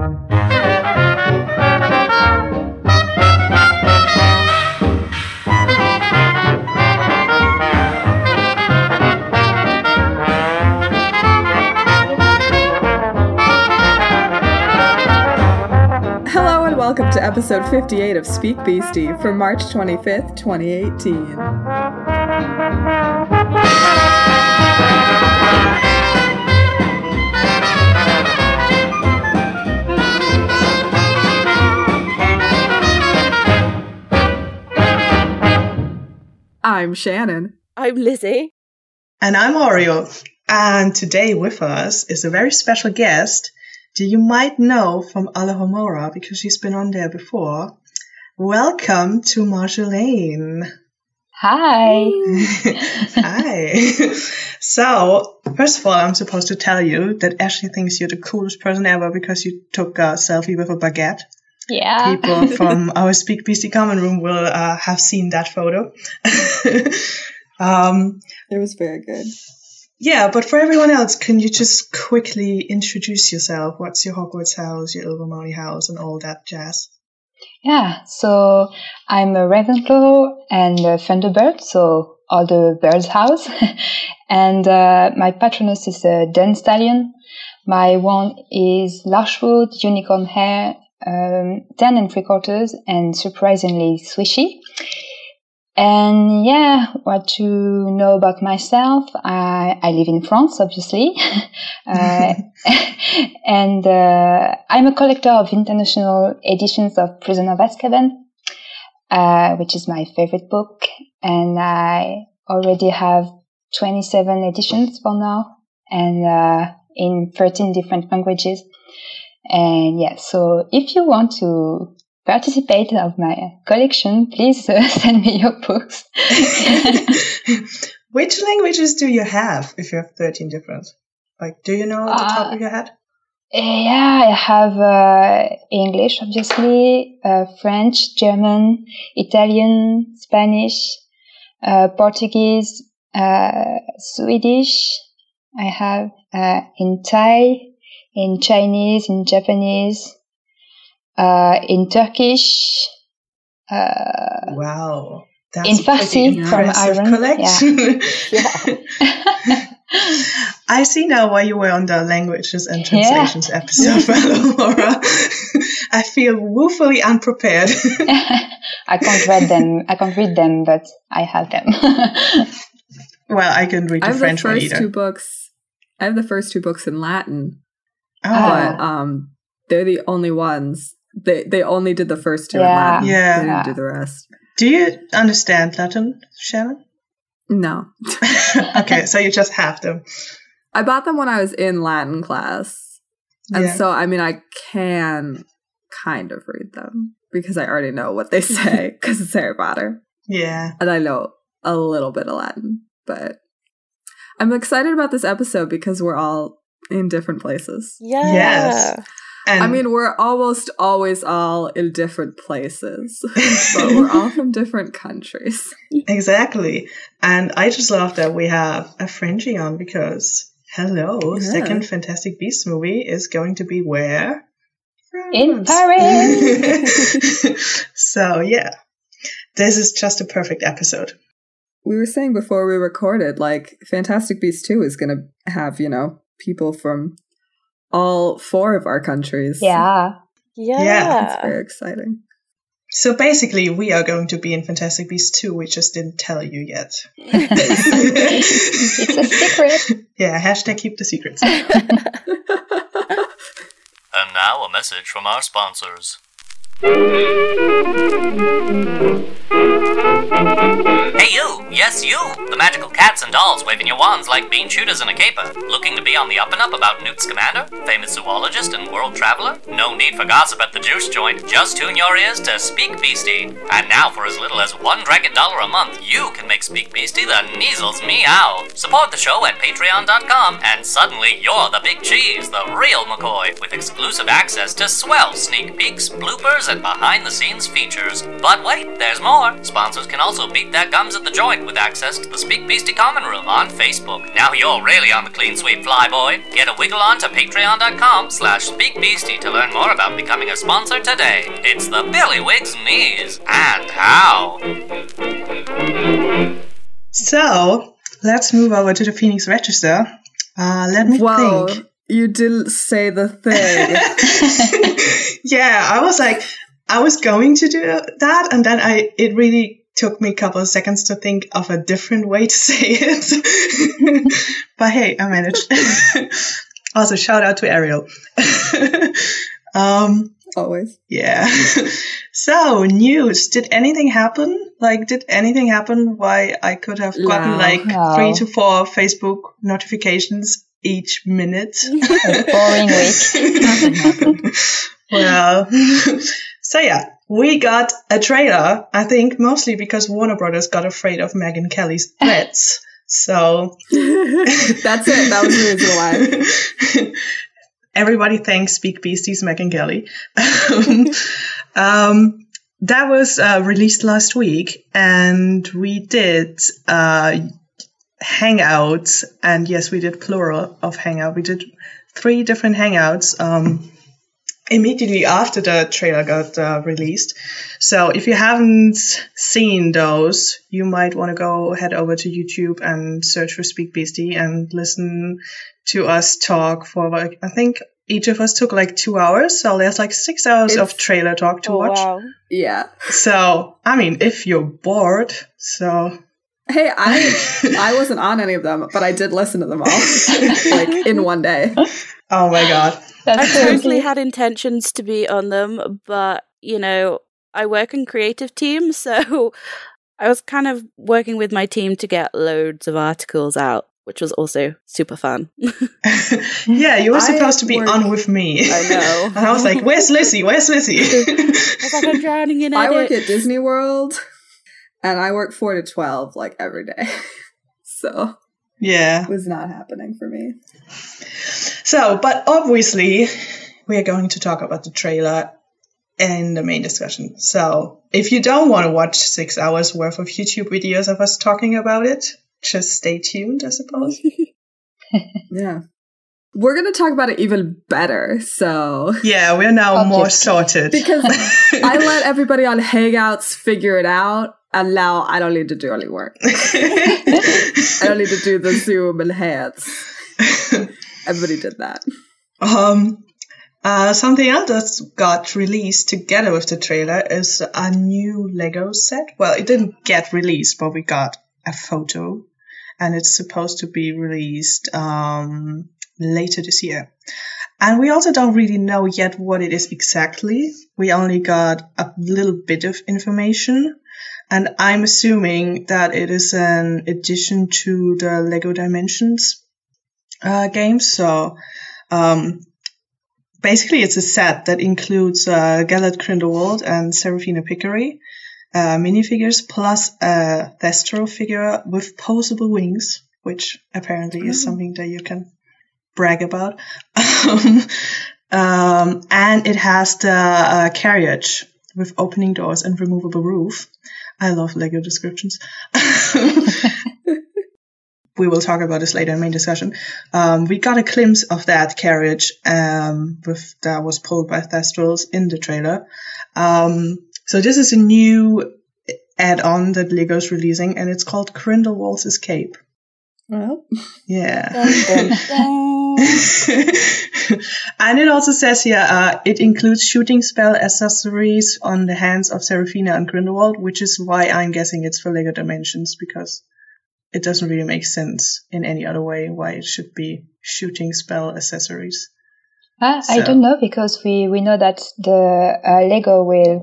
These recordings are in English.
Welcome to episode 58 of Speak Beastie for March 25th, 2018. I'm Shannon. I'm Lizzie. And I'm Oreo. And today with us is a very special guest that you might know from Alohomora because she's been on there before. Welcome to Marjolaine. Hi. Hi. So, first of all, I'm supposed to tell you that Ashley thinks you're the coolest person ever because you took a selfie with a baguette. Yeah. People from our Speak Beastie common room will have seen that photo. It was very good. Yeah, but for everyone else, can you just quickly introduce yourself? What's your Hogwarts house, your Ilvermorny house, and all that jazz? Yeah, so I'm a Ravenclaw and a Thunderbird, so all the birds' house. And my patronus is a Dun Stallion. My wand is Larchwood, Unicorn Hair, 10 3/4, and surprisingly swishy. And yeah, what to know about myself, I live in France, obviously. And I'm a collector of international editions of Prisoner of Azkaban, which is my favorite book. And I already have 27 editions for now, and in 13 different languages. And yeah, so if you want to participate of my collection, please send me your books. Which languages do you have if you have 13 different? Like, do you know at the top of your head? Yeah, I have English, obviously, French, German, Italian, Spanish, Portuguese, Swedish. I have in Thai, in Chinese, in Japanese, in Turkish, wow, that's in Farsi from Iran. Collection. Yeah. I see now why you were on the languages and translations episode, Laura. I feel woefully unprepared. I can't read them, but I have them. Well, I can read the French one either. I have the first two books in Latin, but they're the only ones. They only did the first two in Latin. Yeah. They didn't do the rest. Do you understand Latin, Shannon? No. Okay, so you just have them. I bought them when I was in Latin class. And so, I mean, I can kind of read them because I already know what they say because it's Harry Potter. Yeah. And I know a little bit of Latin. But I'm excited about this episode because we're all in different places. Yeah. Yes. And I mean, we're almost always all in different places, but we're all from different countries. Exactly. And I just love that we have a Frenchie on because, second Fantastic Beasts movie is going to be where? France. In Paris! So, yeah. This is just a perfect episode. We were saying before we recorded, like, Fantastic Beasts 2 is going to have, people from all 4 of our countries. Yeah. It's very exciting. So basically, we are going to be in Fantastic Beasts 2. We just didn't tell you yet. It's a secret. Yeah, hashtag keep the secrets. And now a message from our sponsors. Hey you! Yes you! The magical cats and dolls waving your wands like bean shooters in a caper. Looking to be on the up and up about Newt Scamander, famous zoologist and world traveler? No need for gossip at the juice joint. Just tune your ears to Speak Beastie. And now for as little as $1 a month, you can make Speak Beastie the Neasels meow. Support the show at patreon.com and suddenly you're the big cheese, the real McCoy, with exclusive access to swell sneak peeks, bloopers, and behind-the-scenes features. But wait, there's more! more, sponsors can also beat their gums at the joint with access to the Speak Beastie Common Room on Facebook. Now you're really on the clean sweep, flyboy. Get a wiggle on to patreon.com/speakbeastie to learn more about becoming a sponsor today. It's the Billywigs Knees and How. So, let's move over to the Phoenix Register. Let me think. You didn't say the thing. Yeah, I was going to do that, and then it really took me a couple of seconds to think of a different way to say it. But hey, I managed. Also, shout out to Ariel. Always. Yeah. So, news. Did anything happen? Did anything happen why I could have gotten 3 to 4 Facebook notifications each minute? A boring week. Nothing happened. Well, so yeah, we got a trailer, I think mostly because Warner Brothers got afraid of Megyn Kelly's threats. So that's it. That was the reason why. Everybody thanks Speak Beastie's Megyn Kelly. That was released last week, and we did hangouts, and yes, we did plural of hangout. We did 3 different hangouts immediately after the trailer got released. So if you haven't seen those, you might want to head over to YouTube and search for Speak Beastie and listen to us talk for I think each of us took 2 hours. So there's 6 hours of trailer talk to watch. Wow. Yeah. So, I mean, if you're bored, so... Hey, I wasn't on any of them, but I did listen to them all, in one day. Oh my god. I totally had intentions to be on them, but, I work in creative teams, so I was kind of working with my team to get loads of articles out, which was also super fun. Yeah, you were supposed to be on with me. I know. And I was like, where's Lizzie? Where's Lizzie? I was like, I'm drowning in edit. I work at Disney World. And I work 4 to 12, every day. So, yeah. It was not happening for me. So, but obviously, we are going to talk about the trailer in the main discussion. So, if you don't want to watch 6 hours worth of YouTube videos of us talking about it, just stay tuned, I suppose. Yeah. We're going to talk about it even better, so... Yeah, we're now more sorted. Because I let everybody on Hangouts figure it out, and now I don't need to do any work. I don't need to do the Zoom enhance. Everybody did that. Something else that got released together with the trailer is a new Lego set. Well, it didn't get released, but we got a photo, and it's supposed to be released later this year. And we also don't really know yet what it is exactly. We only got a little bit of information. And I'm assuming that it is an addition to the Lego Dimensions game. So basically it's a set that includes Gellert Grindelwald and Serafina Picquery minifigures plus a Thestro figure with posable wings, which apparently is something that you can brag about. And it has the carriage with opening doors and removable roof. I love Lego descriptions. We will talk about this later in main discussion. We got a glimpse of that carriage that was pulled by Thestrals in the trailer. So this is a new add-on that Lego's releasing, and it's called Grindelwald's Escape. Well, yeah. Dun, dun, dun. And it also says here, it includes shooting spell accessories on the hands of Serafina and Grindelwald, which is why I'm guessing it's for Lego Dimensions, because it doesn't really make sense in any other way why it should be shooting spell accessories. I don't know, because we know that the Lego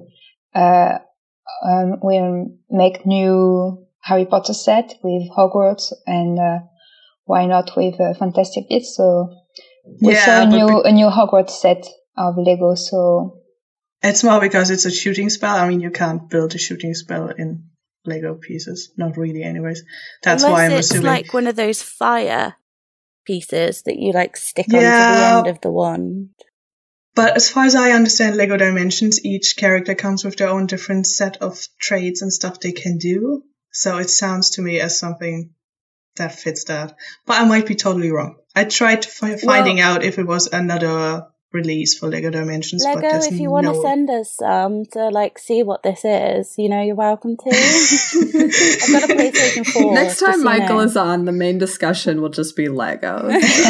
will make new Harry Potter set with Hogwarts, and why not with Fantastic Beasts? So we saw a new Hogwarts set of Lego. So it's more because it's a shooting spell. I mean, you can't build a shooting spell in Lego pieces, not really. Anyways, that's why I'm assuming it's like one of those fire pieces that you stick onto the end of the wand. But as far as I understand Lego Dimensions, each character comes with their own different set of traits and stuff they can do. So it sounds to me as something that fits that. But I might be totally wrong. I tried finding out if it was another release for Lego Dimensions. Lego, but if you want to send us some to like see what this is, you're welcome to. I've got a PlayStation 4. Next time Michael is on, the main discussion will just be Legos.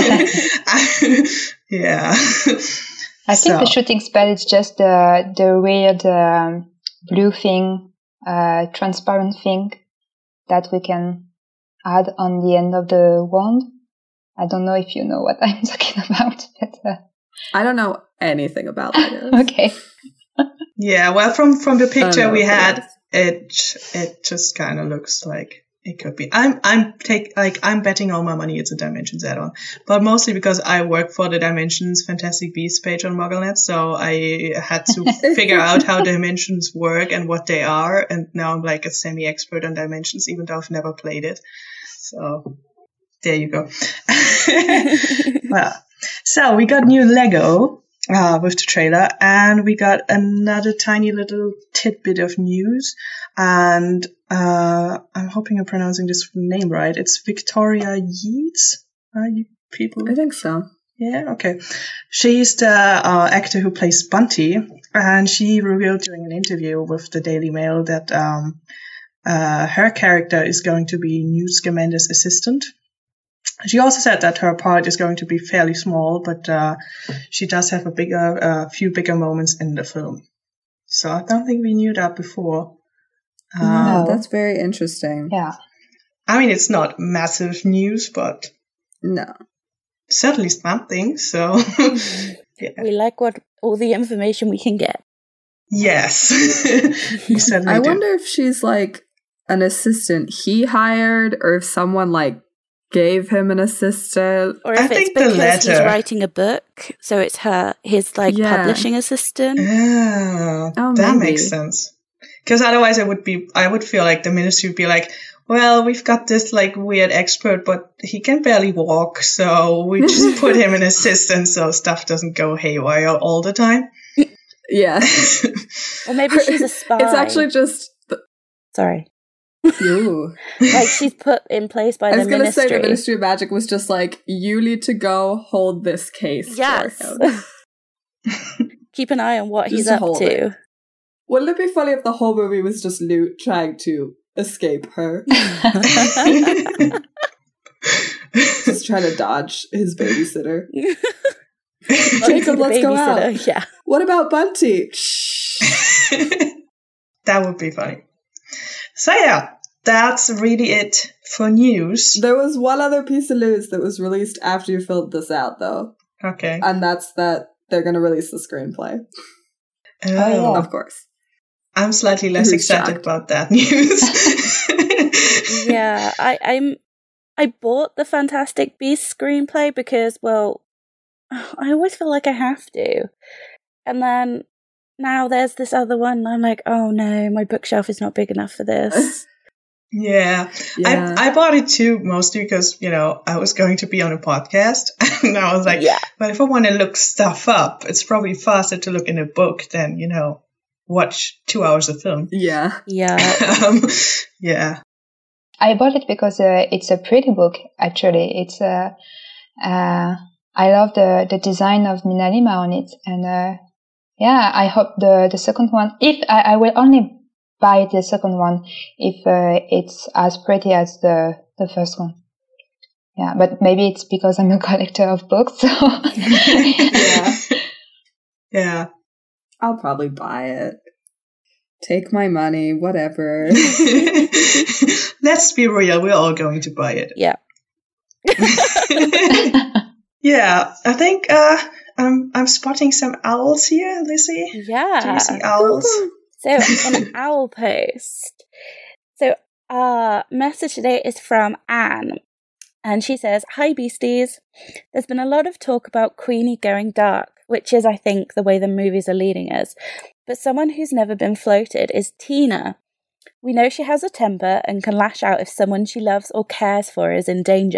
Yeah. I think the shooting spell is just the weird blue thing, transparent thing that we can add on the end of the wand. I don't know if you know what I'm talking about, but I don't know anything about Legos. Okay. Yeah, well, from the picture we had, it just kind of looks like it could be. I'm betting all my money it's a Dimensions add-on, but mostly because I work for the Dimensions Fantastic Beasts page on MuggleNet, so I had to figure out how Dimensions work and what they are, and now I'm like a semi-expert on Dimensions, even though I've never played it. So there you go. Well, so we got new Lego with the trailer, and we got another tiny little tidbit of news, and I'm hoping I'm pronouncing this name right. It's Victoria Yeats. Are you people? I think so. Yeah, okay. She's the actor who plays Bunty, and she revealed during an interview with the Daily Mail that her character is going to be Newt Scamander's assistant. She also said that her part is going to be fairly small, but she does have a few bigger moments in the film. So I don't think we knew that before. No, that's very interesting. Yeah. I mean, it's not massive news, but no, certainly something. So yeah. We like all the information we can get. Yes. You certainly I do. wonder if she's like an assistant he hired, or if someone like gave him an assistant, or if it's because he's writing a book, so it's his publishing assistant. Yeah, that makes sense. Because otherwise, I would feel like the ministry would be like, well, we've got this like weird expert, but he can barely walk, so we just put him an assistant so stuff doesn't go haywire all the time. Yeah. Or maybe she's a spy. It's actually just... Sorry. Ooh. Like she's put in place by the ministry. I was going to say the Ministry of Magic was just like, you need to go hold this case for him. Keep an eye on what he's up to. Wouldn't it be funny if the whole movie was just Newt trying to escape her? Just trying to dodge his babysitter. Jacob, let's go out. Yeah. What about Bunty? That would be funny. So yeah, that's really it for news. There was one other piece of news that was released after you filled this out, though. Okay. And that's that they're going to release the screenplay. Oh, yeah. Of course. I'm slightly less excited about that news. Yeah, I bought the Fantastic Beasts screenplay because, well, I always feel like I have to. And then now there's this other one, and I'm like, oh no, my bookshelf is not big enough for this. Yeah. I bought it too, mostly because, I was going to be on a podcast. And I was like, but if I want to look stuff up, it's probably faster to look in a book than, watch 2 hours of film. Yeah. Yeah. Yeah. I bought it because it's a pretty book, actually. It's I love the design of Minalima on it. And I hope the second one, if I will only buy the second one if it's as pretty as the first one. Yeah, but maybe it's because I'm a collector of books. So. Yeah. I'll probably buy it. Take my money, whatever. Let's be real, we're all going to buy it. Yeah. Yeah, I think I'm spotting some owls here, Lizzie. Yeah. Do you see owls? So, an owl post. So, our message today is from Anne. And she says, "Hi, Beasties. There's been a lot of talk about Queenie going dark, which is, I think, the way the movies are leading us. But someone who's never been floated is Tina. We know she has a temper and can lash out if someone she loves or cares for is in danger.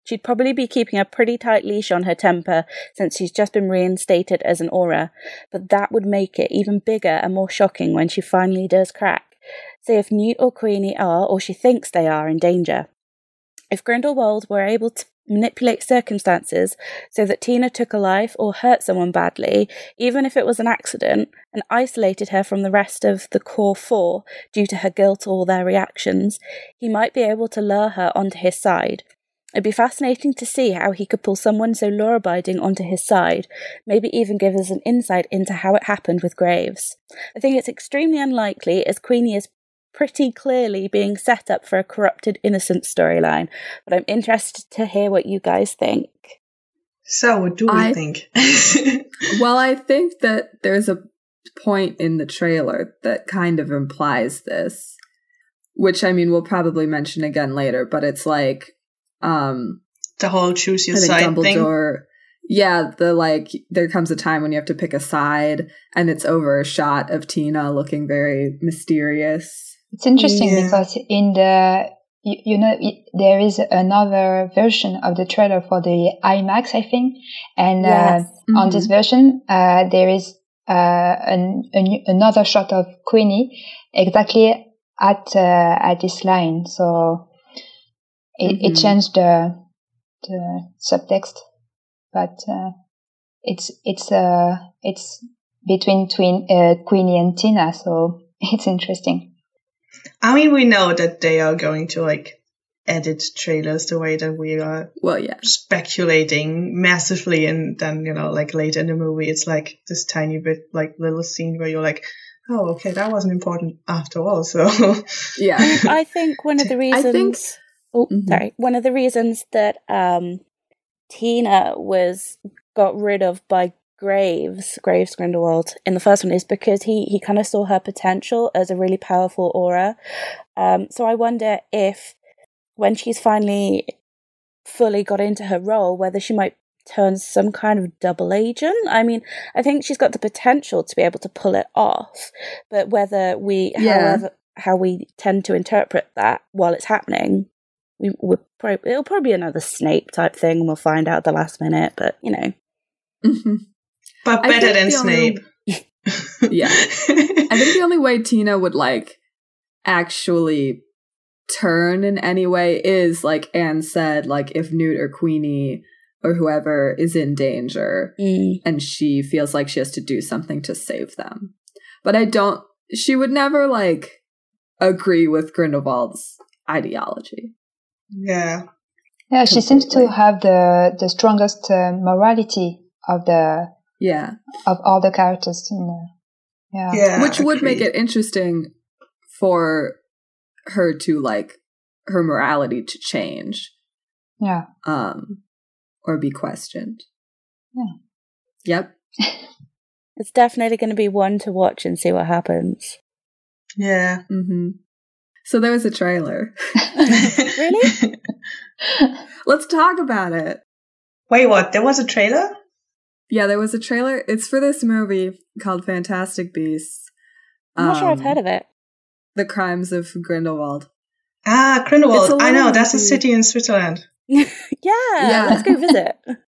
She'd probably be keeping a pretty tight leash on her temper since she's just been reinstated as an Auror, but that would make it even bigger and more shocking when she finally does crack. Say if Newt or Queenie are, or she thinks they are, in danger. If Grindelwald were able to manipulate circumstances so that Tina took a life or hurt someone badly, even if it was an accident, and isolated her from the rest of the core four due to her guilt or their reactions, he might be able to lure her onto his side. It'd be fascinating to see how he could pull someone so law-abiding onto his side, maybe even give us an insight into how it happened with Graves. I think it's extremely unlikely, as Queenie is pretty clearly being set up for a corrupted innocent storyline, but I'm interested to hear what you guys think. So, what do we think? Well, I think that there's a point in the trailer that kind of implies this, which, I mean, we'll probably mention again later, but it's like, the whole choose your I think side Dumbledore, thing? Yeah, there comes a time when you have to pick a side, and it's over a shot of Tina looking very mysterious. It's interesting because in the, there is another version of the trailer for the IMAX, I think. And on this version, there is another shot of Queenie exactly at this line. So it changed the subtext, but it's between Queenie and Tina, so it's interesting. I mean, we know that they are going to edit trailers the way that we are speculating massively, and then later in the movie it's like this tiny bit little scene where you're like, oh, okay, that wasn't important after all. So yeah, I think one of the reasons one of the reasons that Tina got rid of by Graves Grindelwald in the first one is because he kind of saw her potential as a really powerful Auror. So I wonder if when she's finally fully got into her role, whether she might turn some kind of double agent. I mean, I think she's got the potential to be able to pull it off, but whether how we tend to interpret that while it's happening, it'll probably be another Snape type thing, and we'll find out at the last minute, but But better than Snape. Yeah. I think the only way Tina would actually turn in any way is, like Anne said, if Newt or Queenie or whoever is in danger and she feels like she has to do something to save them. But she would never agree with Grindelwald's ideology. Yeah. Yeah, she seems to have the strongest morality of all the characters in there. Yeah, which would make it interesting for her to her morality to change. Yeah. Or be questioned. Yeah. Yep. It's definitely going to be one to watch and see what happens. Yeah. Mm-hmm. So there was a trailer. Really? Let's talk about it. Wait, what? There was a trailer? Yeah, there was a trailer. It's for this movie called Fantastic Beasts. I'm not sure I've heard of it. The Crimes of Grindelwald. Ah, Grindelwald. I know, that's a city in Switzerland. Yeah, let's go visit.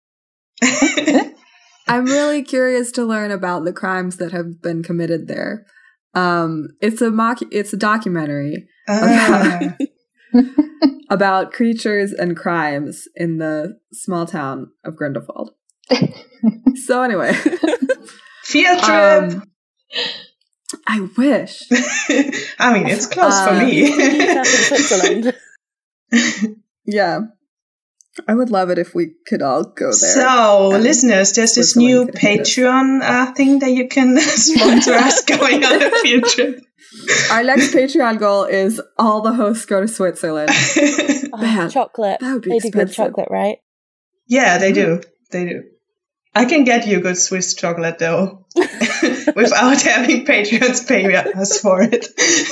I'm really curious to learn about the crimes that have been committed there. It's a documentary about creatures and crimes in the small town of Grindelwald. So anyway, field trip. I wish. I mean, it's close for me. Switzerland. Yeah, I would love it if we could all go there. So, listeners, there's this new Patreon thing that you can sponsor us going on a field trip. Our next Patreon goal is all the hosts go to Switzerland. Man, chocolate. That would be they expensive. do good chocolate, right? Yeah, they do. They do. I can get you good Swiss chocolate, though, without having Patreons pay us for it.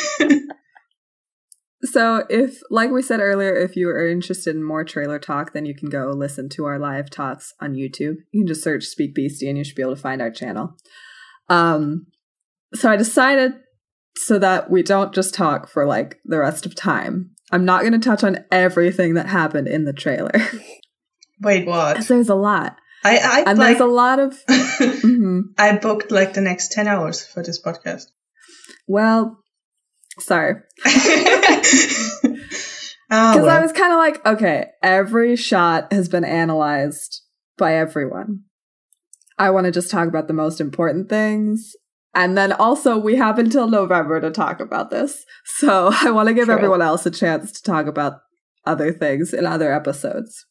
So if, like we said earlier, if you are interested in more trailer talk, then you can go listen to our live talks on YouTube. You can just search Speak Beastie and you should be able to find our channel. So I decided, so that we don't just talk for the rest of time, I'm not going to touch on everything that happened in the trailer. Wait, what? There's a lot. And there's a lot of... Mm-hmm. I booked like the next 10 hours for this podcast. Well, sorry. Because I was kind of like, okay, every shot has been analyzed by everyone. I want to just talk about the most important things. And then also we have until November to talk about this. So I want to give everyone else a chance to talk about other things in other episodes.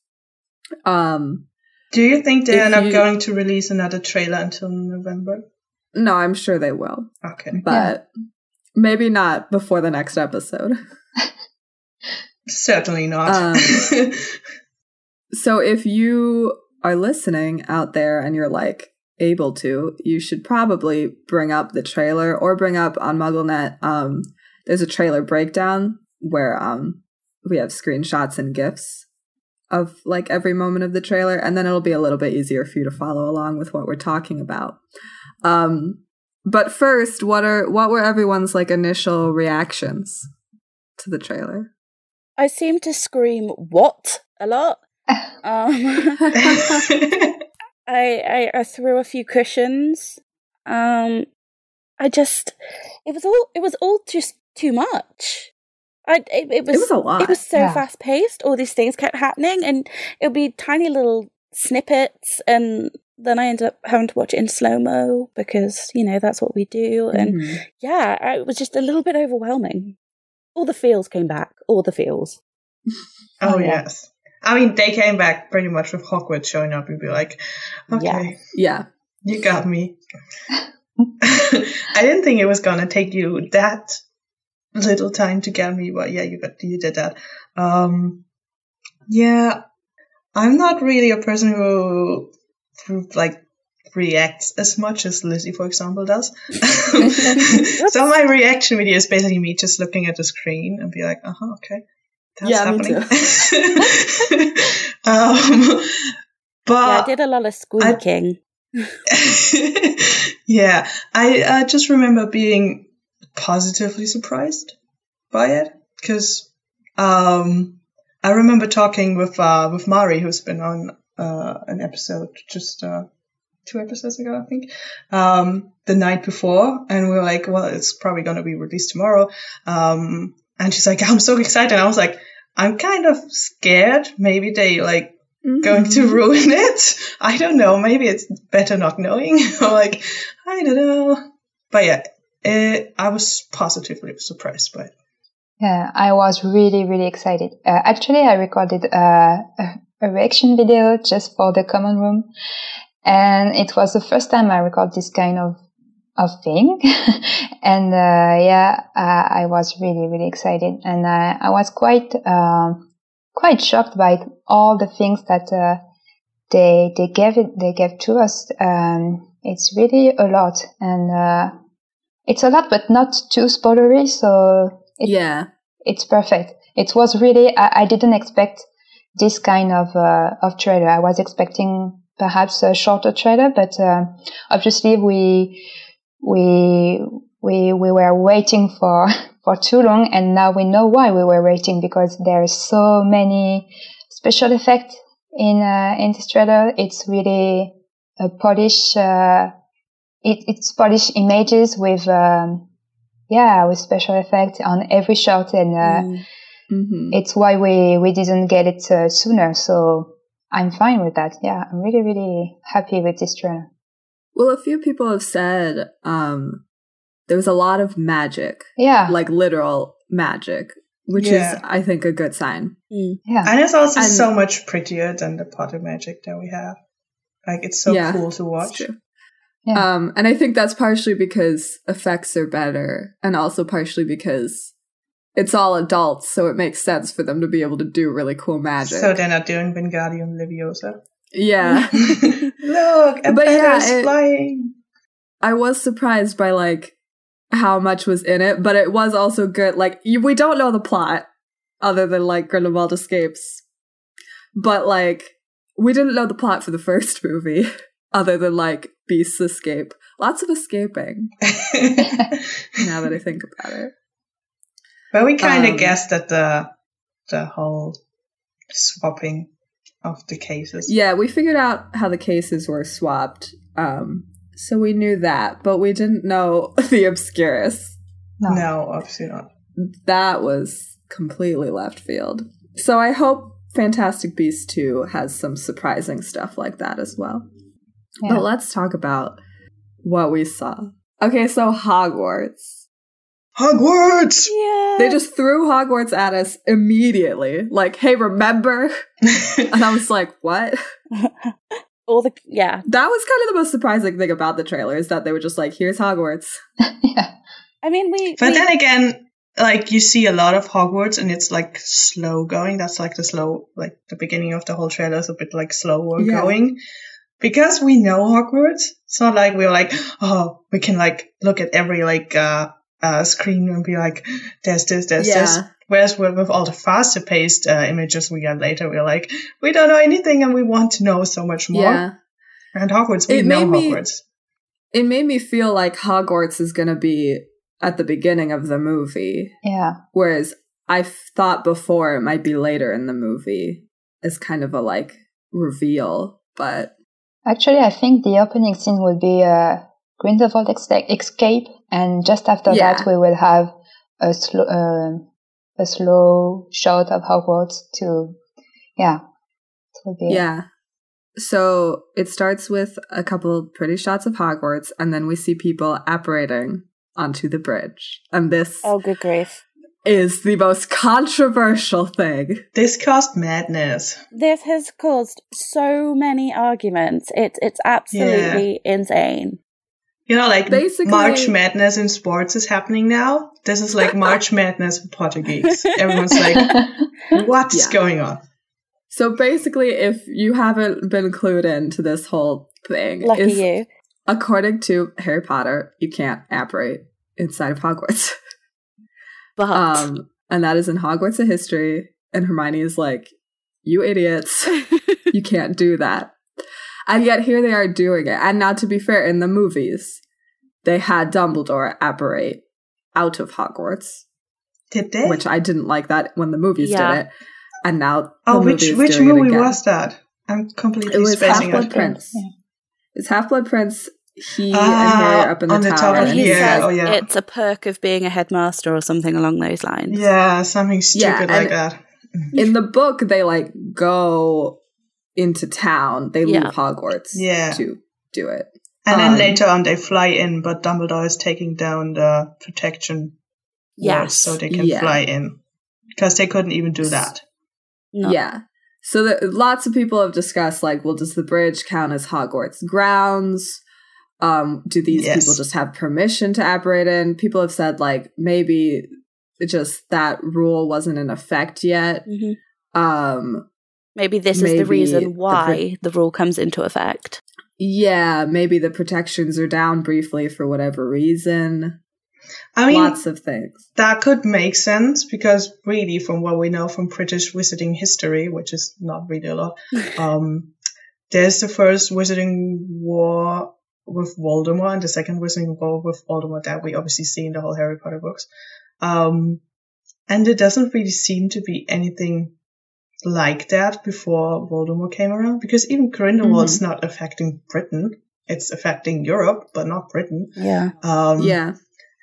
Do you think they're not going to release another trailer until November? No, I'm sure they will. Okay. But maybe not before the next episode. Certainly not. So if you are listening out there and you're like able to, you should probably bring up the trailer or bring up on MuggleNet. There's a trailer breakdown where we have screenshots and GIFs of like every moment of the trailer, and then it'll be a little bit easier for you to follow along with what we're talking about. But first, what were everyone's like initial reactions to the trailer? I seem to scream "what" a lot. I threw a few cushions. It was all just too much. It was a lot. It was so fast paced. All these things kept happening, and it would be tiny little snippets, and then I ended up having to watch it in slow-mo because, you know, that's what we do. And it was just a little bit overwhelming. All the feels came back. All the feels. Oh, yes. I mean, they came back pretty much with Hogwarts showing up and be like, okay, you got me. I didn't think it was going to take you that little time to get me, but you did that. I'm not really a person who like reacts as much as Lizzie, for example, does. So my reaction video is basically me just looking at the screen and be like, okay, that's happening. Me too. But I did a lot of squeaking. I just remember being positively surprised by it because I remember talking with Mari, who's been on an episode just 2 episodes ago, I think, the night before, and we were like, well, it's probably going to be released tomorrow, and she's like, I'm so excited. I was like, I'm kind of scared. Maybe they like going to ruin it. I don't know. Maybe it's better not knowing. Like, I don't know. But I was positively surprised by it. Yeah, I was really, really excited. Actually, I recorded a reaction video just for the common room. And it was the first time I recorded this kind of thing. And I was really, really excited. And I was quite shocked by all the things that they gave to us. It's really a lot. And it's a lot, but not too spoilery. So it's perfect. It was really, I didn't expect this kind of trailer. I was expecting perhaps a shorter trailer, but obviously we were waiting for too long, and now we know why we were waiting, because there are so many special effects in this trailer. It's really a polished, it's polished images with special effects on every shot, and it's why we didn't get it sooner. So I'm fine with that. Yeah, I'm really, really happy with this trailer. Well, a few people have said there was a lot of magic. Yeah. Like literal magic, which is, I think, a good sign. Yeah. And it's also so much prettier than the Potter magic that we have. Like, it's so cool to watch. True. Yeah. And I think that's partially because effects are better, and also partially because it's all adults, so it makes sense for them to be able to do really cool magic. So they're not doing Wingardium Leviosa. Yeah. Look, a feather's flying. I was surprised by like how much was in it, but it was also good. Like, we don't know the plot other than like Grindelwald escapes, but like we didn't know the plot for the first movie other than like Beasts escape. Lots of escaping. Now that I think about it. But we kind of guessed that the whole swapping of the cases. Yeah, we figured out how the cases were swapped. So we knew that, but we didn't know the Obscurus. No, obviously not. That was completely left field. So I hope Fantastic Beasts 2 has some surprising stuff like that as well. Yeah. But let's talk about what we saw. Okay, so Hogwarts. Hogwarts! Yeah. They just threw Hogwarts at us immediately. Like, hey, remember? And I was like, what? Yeah. That was kind of the most surprising thing about the trailer, is that they were just like, here's Hogwarts. Yeah. I mean, then again, like, you see a lot of Hogwarts and it's like slow going. That's like the beginning of the whole trailer is a bit like slower going. Because we know Hogwarts, it's not like we're like, oh, we can like look at every like screen and be like, there's this. Whereas with all the faster paced images we get later, we're like, we don't know anything and we want to know so much more. Yeah. And Hogwarts, we know Hogwarts. It made me feel like Hogwarts is going to be at the beginning of the movie. Yeah. Whereas I thought before it might be later in the movie as kind of a like reveal, but actually I think the opening scene would be Grindelwald escape, and just after that we will have a slow shot of Hogwarts to So it starts with a couple pretty shots of Hogwarts, and then we see people apparating onto the bridge. And this good grief, is the most controversial thing. This caused madness. This has caused so many arguments. It's absolutely insane. You know, like basically, March Madness in sports is happening now. This is like March Madness for Portuguese. Everyone's like, what's going on? So basically, if you haven't been clued into this whole thing, lucky you. According to Harry Potter, you can't apparate inside of Hogwarts. But and that is in Hogwarts of History, and Hermione is like, you idiots, you can't do that. And yet here they are doing it. And now, to be fair, in the movies, they had Dumbledore apparate out of Hogwarts. Did they? Which I didn't like that when the movies did it. And now which movie was that? I'm completely spacing out. Prince. Yeah. It's Half-Blood Prince. He and Harry are up in the tower. And he says it's a perk of being a headmaster or something along those lines. Yeah, something stupid like that. In the book, they like go into town. They leave Hogwarts to do it. And then later on they fly in, but Dumbledore is taking down the protection walls so they can fly in. Because they couldn't even do that. No. Yeah. So lots of people have discussed, like, well, does the bridge count as Hogwarts grounds? Do these people just have permission to apparate in? People have said, like, maybe just that rule wasn't in effect yet. Mm-hmm. Maybe this is the reason why the rule comes into effect. Yeah, maybe the protections are down briefly for whatever reason. I mean, lots of things. That could make sense because really from what we know from British wizarding history, which is not really a lot, there's the first wizarding war with Voldemort and the second wizarding war with Voldemort that we obviously see in the whole Harry Potter books. And it doesn't really seem to be anything like that before Voldemort came around because even Grindelwald's not affecting Britain. It's affecting Europe, but not Britain. Yeah.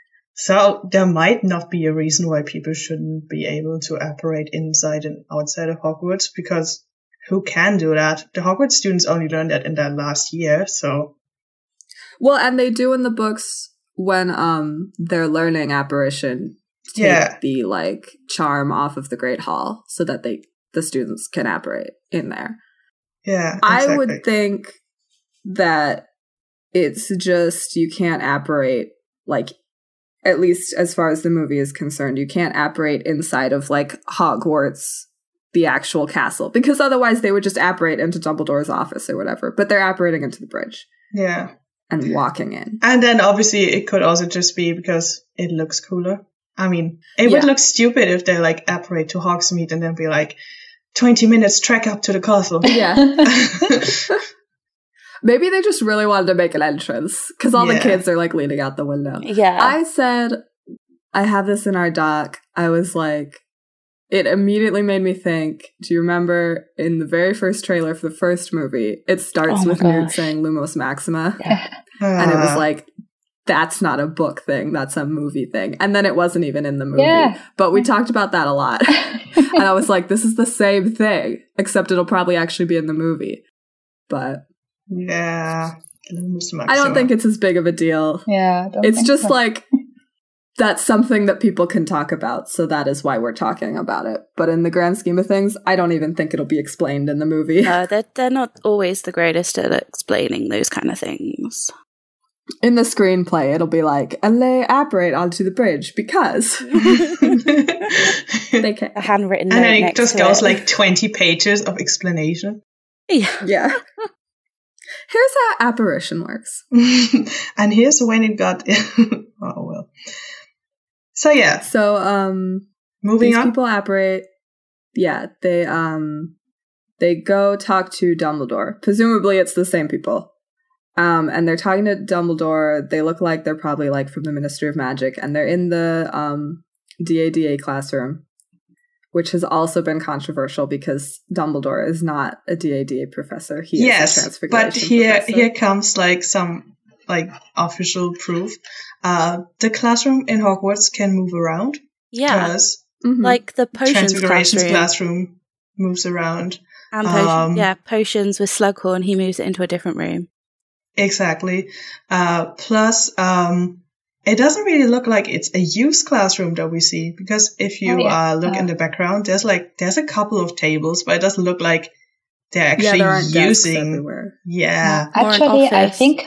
So there might not be a reason why people shouldn't be able to apparate inside and outside of Hogwarts because who can do that? The Hogwarts students only learned that in their last year, so. Well, and they do in the books when they're learning apparition, take the like charm off of the Great Hall so that the students can apparate in there. Yeah, exactly. I would think that it's just you can't apparate, like, at least as far as the movie is concerned, you can't apparate inside of, like, Hogwarts, the actual castle, because otherwise they would just apparate into Dumbledore's office or whatever, but they're apparating into the bridge. Yeah. And walking in. And then obviously it could also just be because it looks cooler. I mean, it would look stupid if they, like, apparate to Hogsmeade and then be like, 20 minutes trek up to the castle. Yeah. Maybe they just really wanted to make an entrance because all the kids are like leaning out the window. Yeah. I said, I have this in our doc. I was like, it immediately made me think, do you remember in the very first trailer for the first movie, it starts with Newt saying Lumos Maxima? Yeah. And it was like, that's not a book thing, that's a movie thing. And then it wasn't even in the movie. Yeah. But we talked about that a lot. And I was like, this is the same thing, except it'll probably actually be in the movie. But yeah, I don't think it's as big of a deal. Yeah, it's just like, that's something that people can talk about, so that is why we're talking about it. But in the grand scheme of things, I don't even think it'll be explained in the movie. They're not always the greatest at explaining those kind of things. In the screenplay, it'll be like, and they apparate onto the bridge because they can. A handwritten note and then it next just to goes it. like 20 pages of explanation. Yeah. Here's how apparition works. And here's when it got... oh, well. So, yeah. So, moving these on. people apparate. Yeah, they go talk to Dumbledore. Presumably it's the same people. And they're talking to Dumbledore. They look like they're probably like from the Ministry of Magic, and they're in the DADA classroom, which has also been controversial because Dumbledore is not a DADA professor. He is a Transfiguration but here professor. here comes like some like official proof. The classroom in Hogwarts can move around. Yeah, Because like the potions Transfiguration's classroom. moves around. And potions with Slughorn, he moves it into a different room. Exactly. Plus, it doesn't really look like it's a used classroom that we see, because if you look in the background, there's a couple of tables, but it doesn't look like they're actually there aren't desks using. everywhere. Yeah. Actually, I think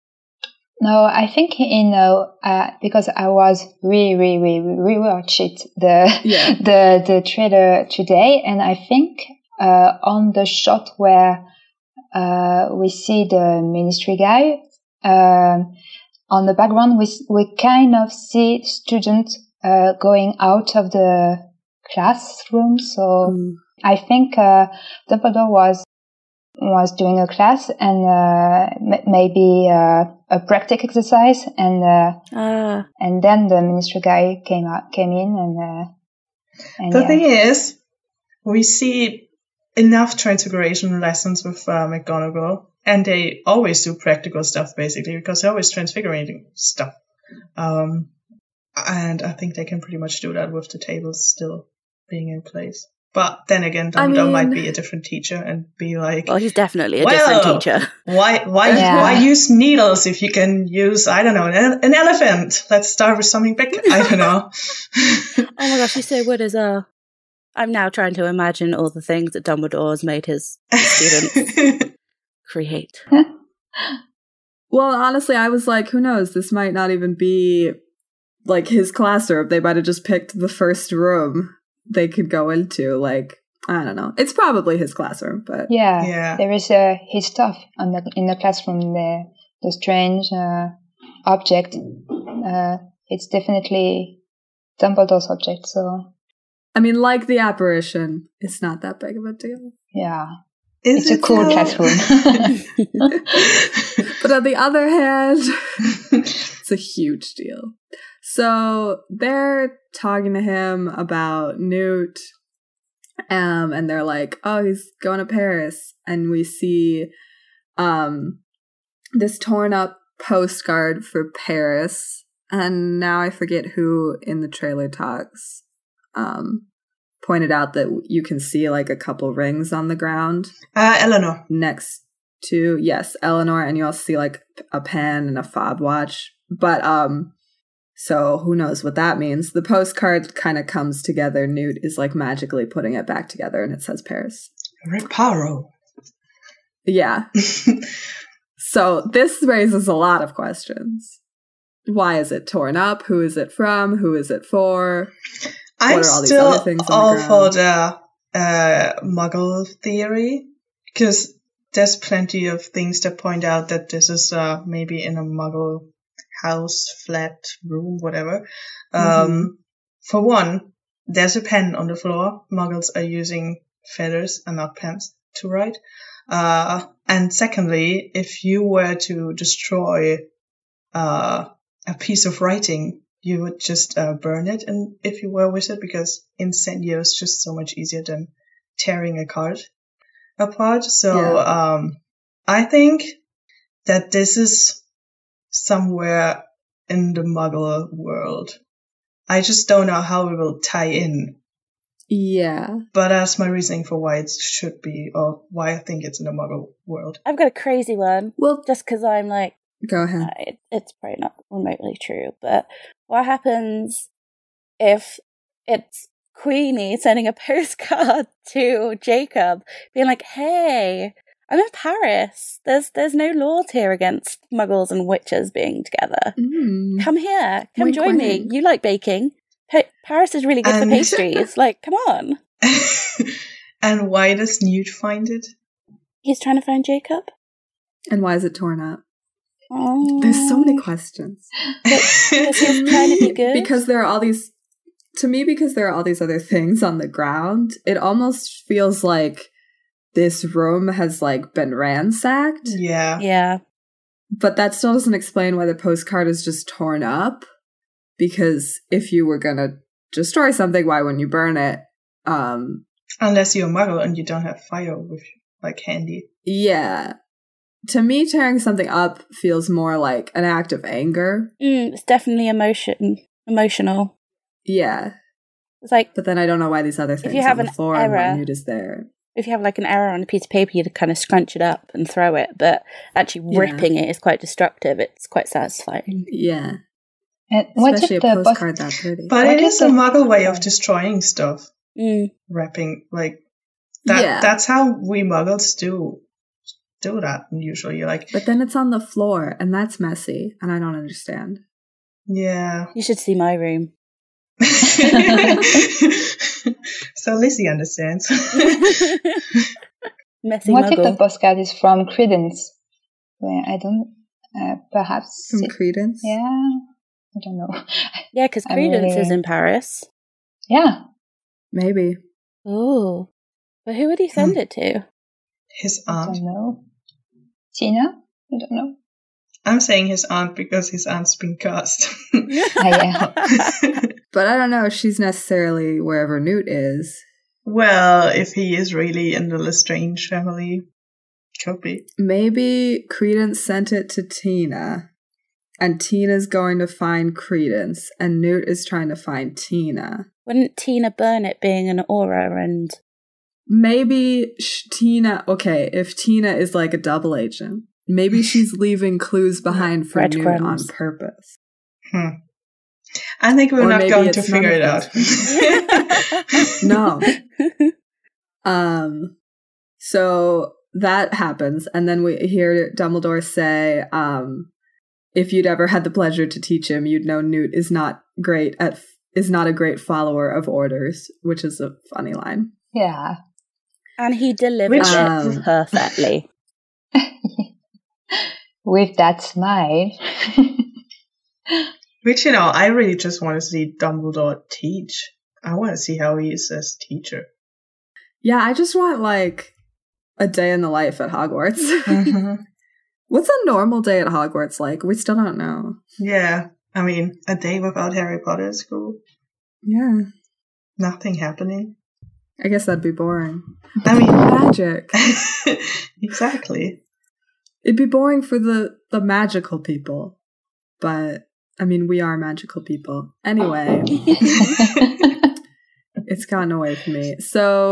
in because I was rewatched it the trailer today, and I think on the shot where we see the ministry guy, on the background we kind of see students going out of the classroom. So I think Dumbledore was doing a class and maybe a practice exercise, and then the ministry guy came in and The thing is, we see enough Transfiguration lessons with McGonagall, and they always do practical stuff basically because they're always transfiguring stuff. And I think they can pretty much do that with the tables still being in place. But then again, Dumbledore might be a different teacher and be like, well, he's definitely a different teacher. Why use needles if you can use, I don't know, an elephant? Let's start with something big. I don't know. Oh my gosh, you so would as well. I'm now trying to imagine all the things that Dumbledore has made his students create. Well, honestly, I was like, who knows? This might not even be like his classroom. They might have just picked the first room they could go into. Like, I don't know. It's probably his classroom, but there is his stuff in the classroom. The strange object. It's definitely Dumbledore's object. So, I mean, like the apparition, it's not that big of a deal. Yeah, it's a cool classroom. But on the other hand, it's a huge deal. So they're talking to him about Newt, and they're like, oh, he's going to Paris. And we see this torn up postcard for Paris. And now I forget who in the trailer talks pointed out that you can see like a couple rings on the ground. Eleanor. Next to, yes, Eleanor, and you also see like a pen and a fob watch. But so who knows what that means. The postcard kind of comes together. Newt is like magically putting it back together and it says Paris. Reparo. Yeah. So this raises a lot of questions. Why is it torn up? Who is it from? Who is it for? I'm what are all these still other things on all the for ground? the Muggle theory, because there's plenty of things that point out that this is maybe in a Muggle house, flat, room, whatever. For one, there's a pen on the floor. Muggles are using feathers and not pens to write. And secondly, if you were to destroy a piece of writing, you would just burn it, and if you were a wizard, because incendio is just so much easier than tearing a card apart. So I think that this is somewhere in the Muggle world. I just don't know how it will tie in. Yeah. But that's my reasoning for why it should be, or why I think it's in the Muggle world. I've got a crazy one. Well, Just because I'm like, go ahead. it's probably not remotely true, but what happens if it's Queenie sending a postcard to Jacob being like, hey, I'm in Paris. There's no laws here against muggles and witches being together. Come here. Come Wink, join wink. me. You like baking. Paris is really good for pastries. Like, come on. And why does Newt find it? He's trying to find Jacob. And why is it torn up? Oh. There's so many questions. Because he's trying to be good. Because there are all these other things on the ground, it almost feels like this room has like been ransacked. Yeah. Yeah. But that still doesn't explain why the postcard is just torn up. Because if you were gonna destroy something, why wouldn't you burn it? Unless you're a Muggle and you don't have fire with like handy. Yeah. To me, tearing something up feels more like an act of anger. It's definitely emotional. Yeah. It's like, But then I don't know why these other things you have on the an floor and why error- Newt is there. if you have like an error on a piece of paper, you'd kind of scrunch it up and throw it, but actually Yeah. ripping it is quite destructive. It's quite satisfying. Yeah. And what Especially if a the postcard that pretty. But What it is is a the- Muggle way of destroying stuff. Mm. Like that. Yeah. That's how we Muggles do that usually. Like, But then it's on the floor, and that's messy, and I don't understand. yeah. You should see my room. So Lizzie understands. Messy What if the muggle. postcard is from Credence? Well, I don't. Perhaps. From Credence? Yeah. I don't know. Yeah, because I'm Credence is really- in Paris. Yeah. Maybe. Oh. But who would he send it to? His I aunt. don't know. Tina? I don't know. I'm saying his aunt because his aunt's been cast. Yeah. But I don't know if she's necessarily wherever Newt is. Well, if he is really in the Lestrange family, could be. Maybe Credence sent it to Tina, and Tina's going to find Credence, and Newt is trying to find Tina. Wouldn't Tina burn it being an aura and... Maybe Tina, okay, if Tina is like a double agent, maybe she's leaving clues behind for Newt on Breadcrumbs. purpose. I think we're Or not maybe going to it's none figure it of out. No. So that happens, and then we hear Dumbledore say, if you'd ever had the pleasure to teach him, you'd know Newt is not a great follower of orders, which is a funny line. Yeah. And he delivered Which- it perfectly. With that smile. Which, I really just want to see Dumbledore teach. I want to see how he is as teacher. Yeah, I just want like a day in the life at Hogwarts. Mhm. What's a normal day at Hogwarts like? We still don't know. Yeah, I mean, a day without Harry Potter at school. Yeah, Nothing happening. I guess that'd be boring. I mean, Magic. exactly. It'd be boring for the magical people. But, I mean, we are magical people. Anyway, it's gotten away from me. So,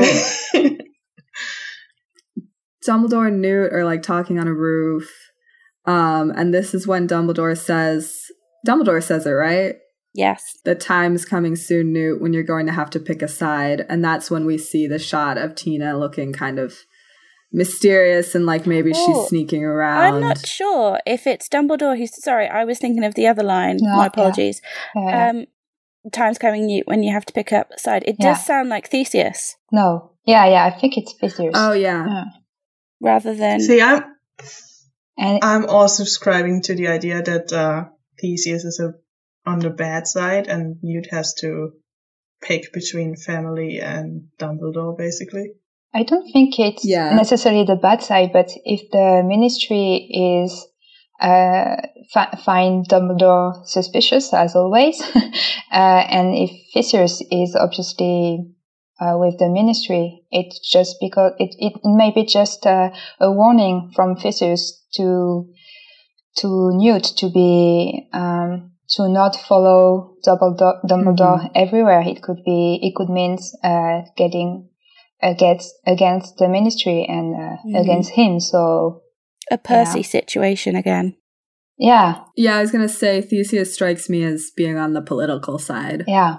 Dumbledore and Newt are, like, talking on a roof. And this is when Dumbledore says it, right? Yes. The time's coming soon, Newt, when you're going to have to pick a side. And that's when we see the shot of Tina looking kind of mysterious and like maybe Oh, she's sneaking around. I'm not sure if it's Dumbledore who's... Sorry, I was thinking of the other line. No, My apologies. Yeah. Time's coming Newt when you have to pick up a side. It Yeah. does sound like Theseus No. Yeah, I think it's Theseus. Oh, yeah. Yeah. rather than... See, And I'm also subscribing to the idea that Theseus is on the bad side and Newt has to pick between family and Dumbledore, basically. I don't think it's Yeah. necessarily the bad side, but if the ministry is find Dumbledore suspicious as always, and if Theseus is obviously with the Ministry, it's just because it may be just a warning from Theseus to Newt to be to not follow Dumbledore everywhere. It could mean getting against the Ministry and against him. So a Percy situation again. Yeah. Yeah, I was gonna say Theseus strikes me as being on the political side. Yeah.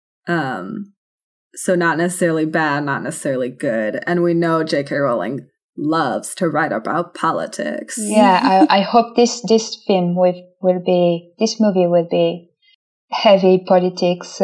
So not necessarily bad, not necessarily good. And we know J.K. Rowling loves to write about politics. Yeah, I hope this movie will be heavy politics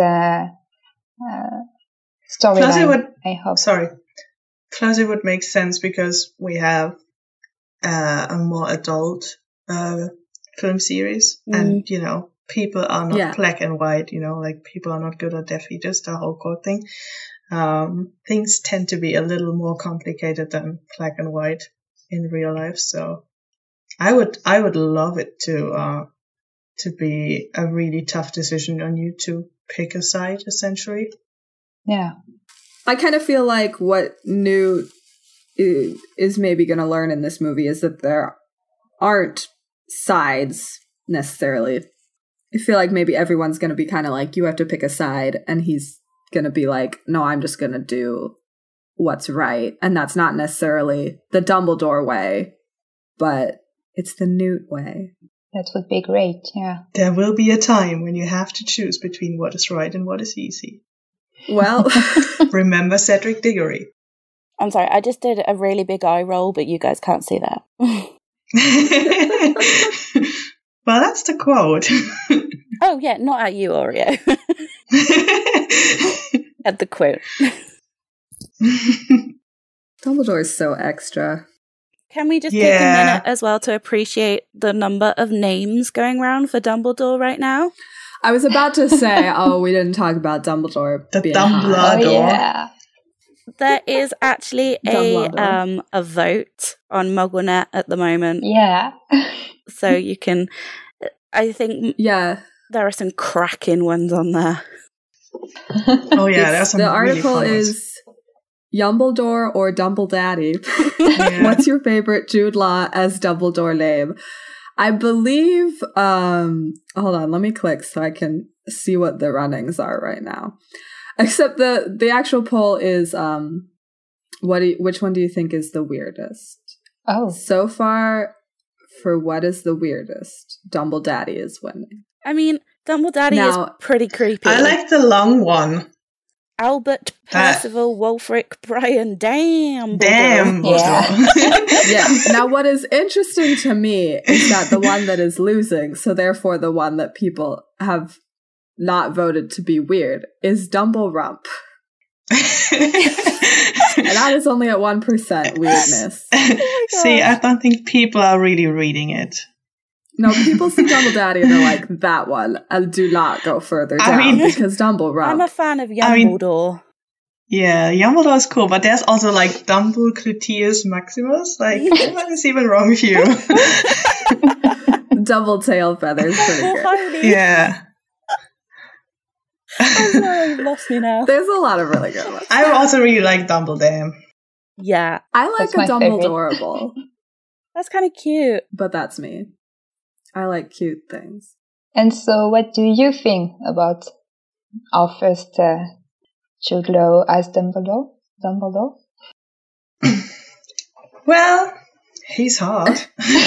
storyline. I hope. Sorry. Plus it would make sense because we have a more adult film series, and people are not black and white, like people are not good or Death Eaters, the whole quote thing. Things tend to be a little more complicated than black and white in real life. So I would love it to be a really tough decision on you to pick a side, essentially. Yeah. I kind of feel like what Newt is maybe going to learn in this movie is that there aren't sides necessarily. I feel like maybe everyone's going to be kind of like, you have to pick a side, and he's going to be like, no, I'm just going to do what's right. And that's not necessarily the Dumbledore way, but it's the Newt way. That would be great, yeah. There will be a time when you have to choose between what is right and what is easy. Well, remember Cedric Diggory. I'm sorry, I just did a really big eye roll, but you guys can't see that. Well, that's the quote. Oh, yeah, not at you, Oreo. At the quote. Dumbledore is so extra. Can we just take a minute as well to appreciate the number of names going around for Dumbledore right now? I was about to say, we didn't talk about Dumbledore. The Dumbledore. Oh, yeah. There is actually a vote on MuggleNet at the moment. Yeah. So you can, I think there are some cracking ones on there. Oh yeah, there's some the really article fun ones. is Yumbledore or Dumbledaddy. What's your favorite Jude Law as Dumbledore name? I believe, hold on, let me click so I can see what the runnings are right now. Except the actual poll is, which one do you think is the weirdest? Oh. So far, for what is the weirdest, Dumbledaddy is winning. I mean, Dumbledaddy is pretty creepy. I like the long one. Albert Percival Wulfric Brian Damn. Yeah. Now, what is interesting to me is that the one that is losing, so therefore the one that people have not voted to be weird, is Dumblerump. And that is only at 1% weirdness. See, I don't think people are really reading it. No, people see Dumbledaddy and they're like, that one, and do not go further down because Dumblerump. I'm a fan of Dumbledore. Yeah, Dumbledore is cool, but there's also like Dumblecluteus Maximus. Like, what is even wrong with you? Double tail feathers, pretty good. Yeah. I'm sorry, you've lost me now. There's a lot of really good ones. I also really like Dumbledore. Yeah. I like a Dumbledorable. That's kind of cute. But that's me. I like cute things. And so what do you think about our first Jude Law as Dumbledore? Well, he's hot.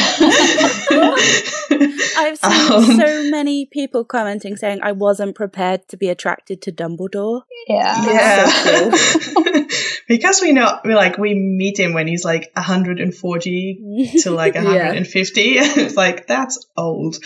I've seen so many people commenting saying I wasn't prepared to be attracted to Dumbledore. Yeah. So cool. Because we meet him when he's like 140 to like 150. It's like, that's old.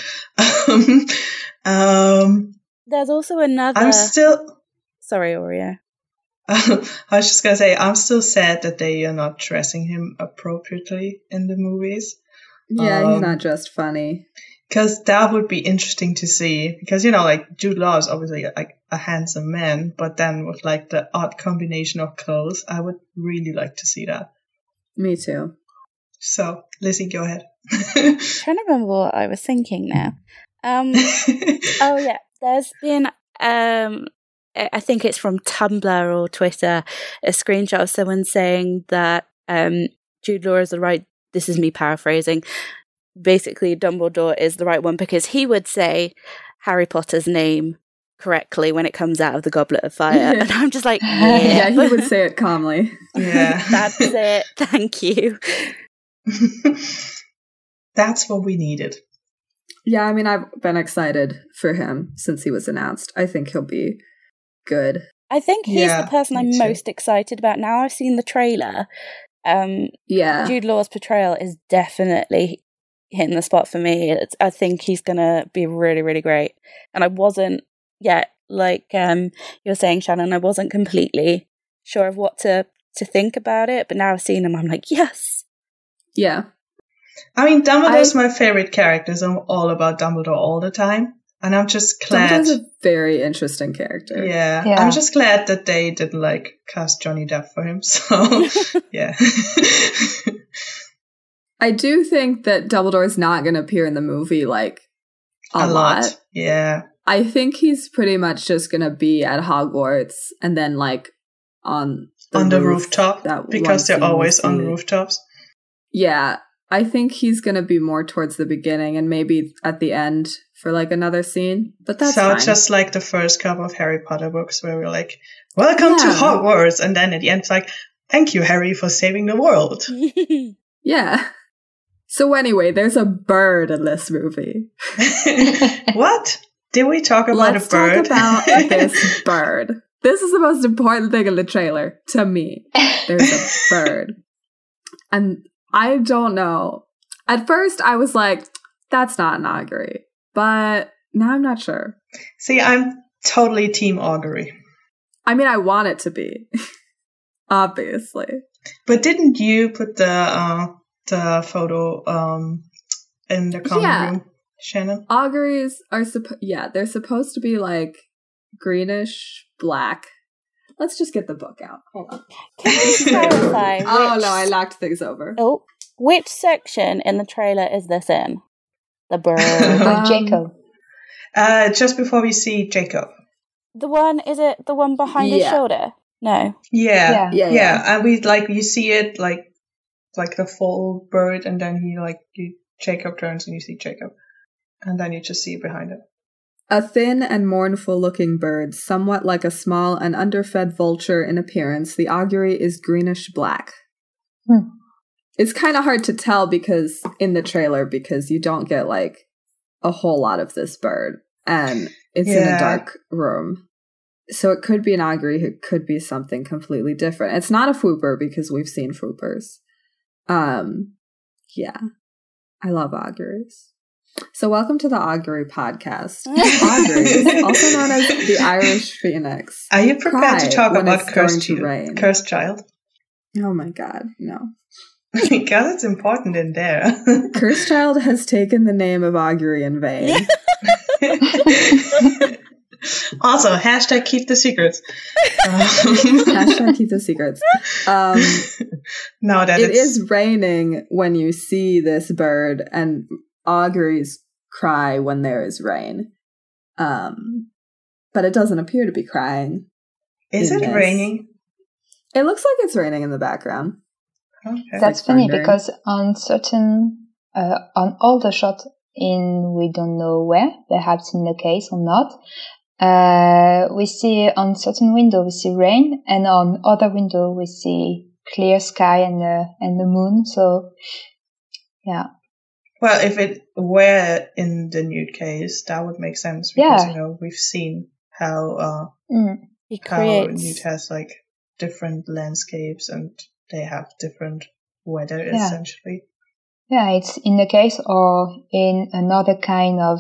There's also another. Sorry, Oreo. I was just going to say, I'm still sad that they are not dressing him appropriately in the movies. Yeah, he's not just funny. Because that would be interesting to see. Because, like, Jude Law is obviously like a handsome man, but then with like the odd combination of clothes, I would really like to see that. Me too. So, Lizzie, go ahead. I'm trying to remember what I was thinking now. Oh yeah, there's been I think it's from Tumblr or Twitter, a screenshot of someone saying that Jude Law is the right. This is me paraphrasing. Basically, Dumbledore is the right one because he would say Harry Potter's name correctly when it comes out of the Goblet of Fire, and I'm just like, Yeah, he would say it calmly. Yeah. That's it. Thank you. That's what we needed. Yeah, I mean, I've been excited for him since he was announced. I think he'll be good. I think he's Yeah, the person I'm me too. most excited about. Now I've seen the trailer. Yeah. Jude Law's portrayal is definitely hitting the spot for me. I think he's gonna be really, really great. And I wasn't yet, like you were saying, Shannon, I wasn't completely sure of what to think about it, but now I've seen him, I'm like, yes. Yeah. I mean, Dumbledore's my favorite character, so I'm all about Dumbledore all the time. And I'm just glad. Dumbledore's a very interesting character. Yeah. Yeah. I'm just glad that they didn't, like, cast Johnny Depp for him. So, yeah. I do think that Dumbledore's not going to appear in the movie, like, a lot. Yeah. I think he's pretty much just going to be at Hogwarts and then, like, on the roof, rooftop, that because one they're scene we always on see. rooftops. Yeah. I think he's going to be more towards the beginning and maybe at the end for, like, another scene. But that's so fine. just like the first couple of Harry Potter books where we're like, welcome to Yeah. Hogwarts. And then at the end, it's like, thank you, Harry, for saving the world. Yeah. So anyway, there's a bird in this movie. What? Did we talk about Let's a bird? talk about this bird. This is the most important thing in the trailer to me. There's a bird. And I don't know. At first, I was like, that's not an augury. But now I'm not sure. See, I'm totally team augury. I mean, I want it to be. Obviously. But didn't you put the photo in the common room, Shannon? Auguries are they're supposed to be like greenish black. Let's just get the book out. Hold on. Can you clarify? Oh no, I knocked things over. Oh, which section in the trailer is this in? The bird. Jacob. Just before we see Jacob. Is it the one behind his Yeah. shoulder? No. Yeah. Yeah. And you see it like the full bird, and then Jacob turns and you see Jacob. And then you just see behind it. A thin and mournful-looking bird, somewhat like a small and underfed vulture in appearance, the augury is greenish-black. It's kind of hard to tell because in the trailer because you don't get like a whole lot of this bird, and it's in a dark room. So it could be an augury, it could be something completely different. It's not a Fwooper because we've seen Fwoopers. Yeah, I love auguries. So welcome to the Augury Podcast. Auguries, also known as the Irish Phoenix. Are you prepared to talk when about it's going Cursed to rain. Child? Oh my god, no. Because it's important in there. Cursed Child has taken the name of augury in vain. Also, hashtag keep the secrets. Hashtag keep the secrets. No, that It is raining when you see this bird, and auguries cry when there is rain. But it doesn't appear to be crying. Is it this. raining? It looks like it's raining in the background. Okay. That's like funny thundering. because on all the shots in we don't know where, perhaps in the case or not, we see on certain window we see rain, and on other window we see clear sky and the moon. So, yeah. Well, if it were in the nude case, that would make sense because we've seen how He how creates. nude has like different landscapes and they have different weather essentially. Yeah, it's in the case or in another kind of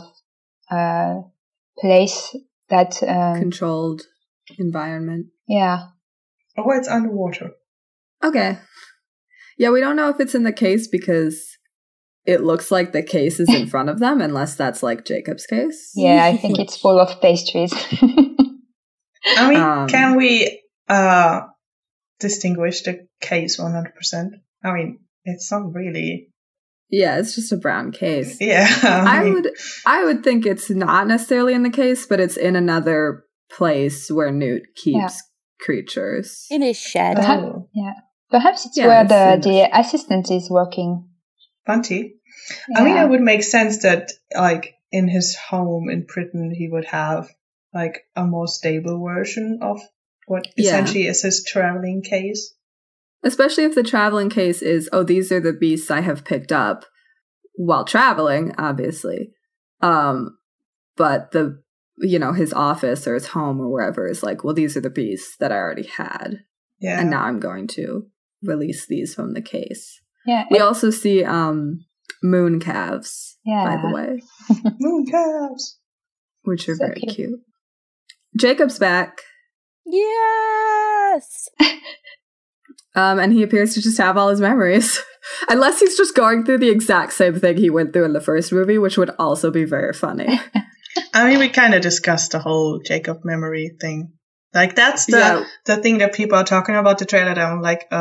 place that Controlled environment. yeah. Or it's underwater. Okay. Yeah, we don't know if it's in the case because it looks like the case is in front of them, unless that's like Jacob's case. Yeah, I think it's full of pastries. I mean, can we distinguish the case 100%? I mean, It's not really. Yeah, it's just a brown case. Yeah. I would think it's not necessarily in the case, but it's in another place where Newt keeps creatures. In his shed. Perhaps it's where the assistant is working. Bunty. Yeah. I mean, it would make sense that, like, in his home in Britain, he would have, like, a more stable version of what essentially is his traveling case. Especially if the traveling case is, these are the beasts I have picked up while traveling, obviously. But his office or his home or wherever is like, well, these are the beasts that I already had. Yeah. And now I'm going to release these from the case. Yeah. We also see moon calves, by the way. Moon calves. Which are very cute. Jacob's back. Yes! And he appears to just have all his memories. Unless he's just going through the exact same thing he went through in the first movie, which would also be very funny. I mean, we kind of discussed the whole Jacob memory thing. Like, that's the thing that people are talking about the trailer. That I'm like,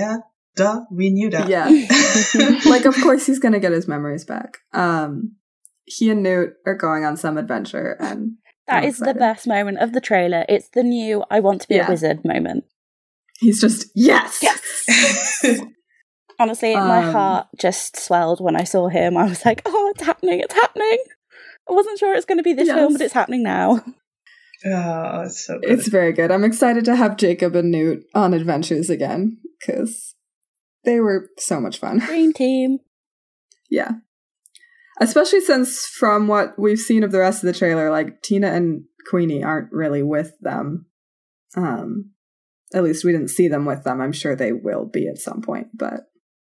we knew that. Yeah. Like, of course he's going to get his memories back. He and Newt are going on some adventure. And that is the best moment of the trailer. It's the new I want to be a wizard moment. He's just, yes! Honestly, my heart just swelled when I saw him. I was like, oh, it's happening. I wasn't sure it's going to be this film, but it's happening now. Oh, it's so good. It's very good. I'm excited to have Jacob and Newt on adventures again, because they were so much fun. Dream team. Yeah. Especially since from what we've seen of the rest of the trailer, like, Tina and Queenie aren't really with them. At least we didn't see them with them. I'm sure they will be at some point, but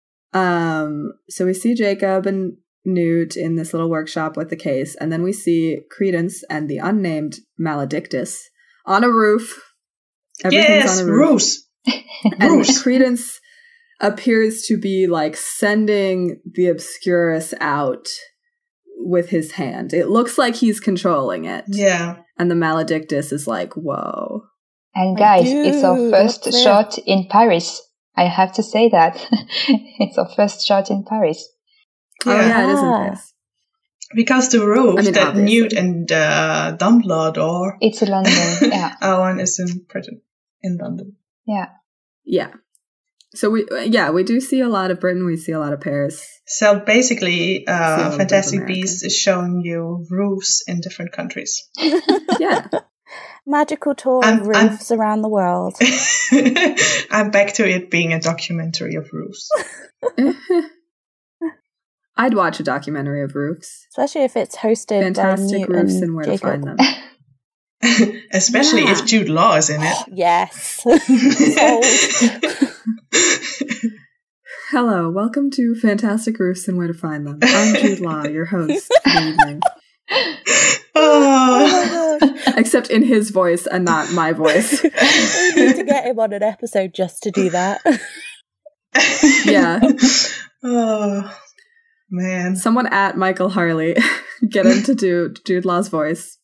so we see Jacob and Newt in this little workshop with the case, and then we see Credence and the unnamed Maledictus on a roof. Everything's on a roof. And Credence appears to be like sending the Obscurus out with his hand. It looks like he's controlling it. Yeah. And the Maledictus is like, whoa. And guys, it's our first shot in Paris. I have to say that. It's our first shot in Paris. Yeah. Oh, yeah, it is in Paris. Because the roof that obviously. Newt and Dumbledore... It's in London, yeah. Our one is in Britain, in London. Yeah. Yeah. So we do see a lot of Britain, we see a lot of Paris. So basically, Fantastic Beasts is showing you roofs in different countries. Yeah. Magical tour of roofs around the world. I'm back to it being a documentary of roofs. I'd watch a documentary of roofs. Especially if it's hosted Fantastic by Roofs and Where to Find Them. Especially if Jude Law is in it. Yes. Hello, welcome to Fantastic Roofs and Where to Find Them. I'm Jude Law, your host. Good evening. Oh my God. Except in his voice and not my voice. We need to get him on an episode just to do that. Yeah. Oh, man. Someone at Michael Harley. Get him to do Jude Law's voice.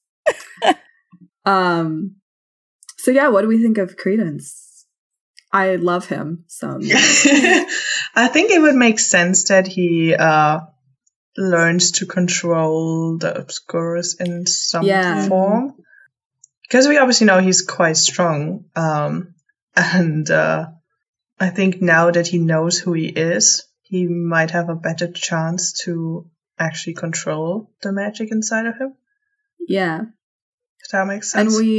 So yeah, what do we think of Credence? I love him so much. I think it would make sense that he learns to control the Obscurus in some form. Because we obviously know he's quite strong. And I think now that he knows who he is, he might have a better chance to actually control the magic inside of him. Yeah. If that makes sense. And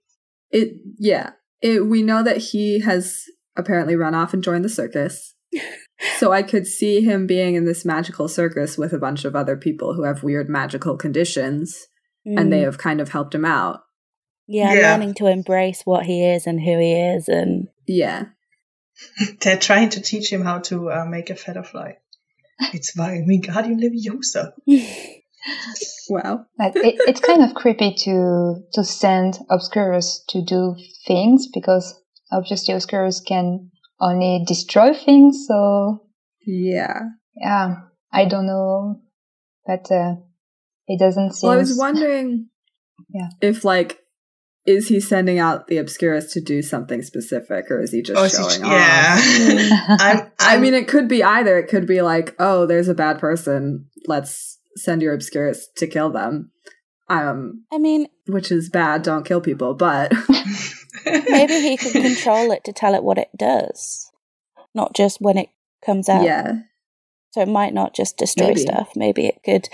we know that he has apparently run off and joined the circus. So I could see him being in this magical circus with a bunch of other people who have weird magical conditions, and they have kind of helped him out. Yeah, learning to embrace what he is and who he is, and they're trying to teach him how to make a feather fly. It's Wingardium Leviosa. Wow. It's kind of creepy to send Obscurus to do things, because obviously Obscurus can only destroy things, so... Yeah, I don't know, but it doesn't seem... Well, I was wondering if, like, is he sending out the Obscurus to do something specific, or is he just showing off? Yeah. I mean, it could be either. It could be like, oh, there's a bad person. Let's send your Obscurus to kill them. I mean, which is bad. Don't kill people, but maybe he can control it to tell it what it does, not just when it comes out. Yeah. So it might not just destroy stuff. Maybe it could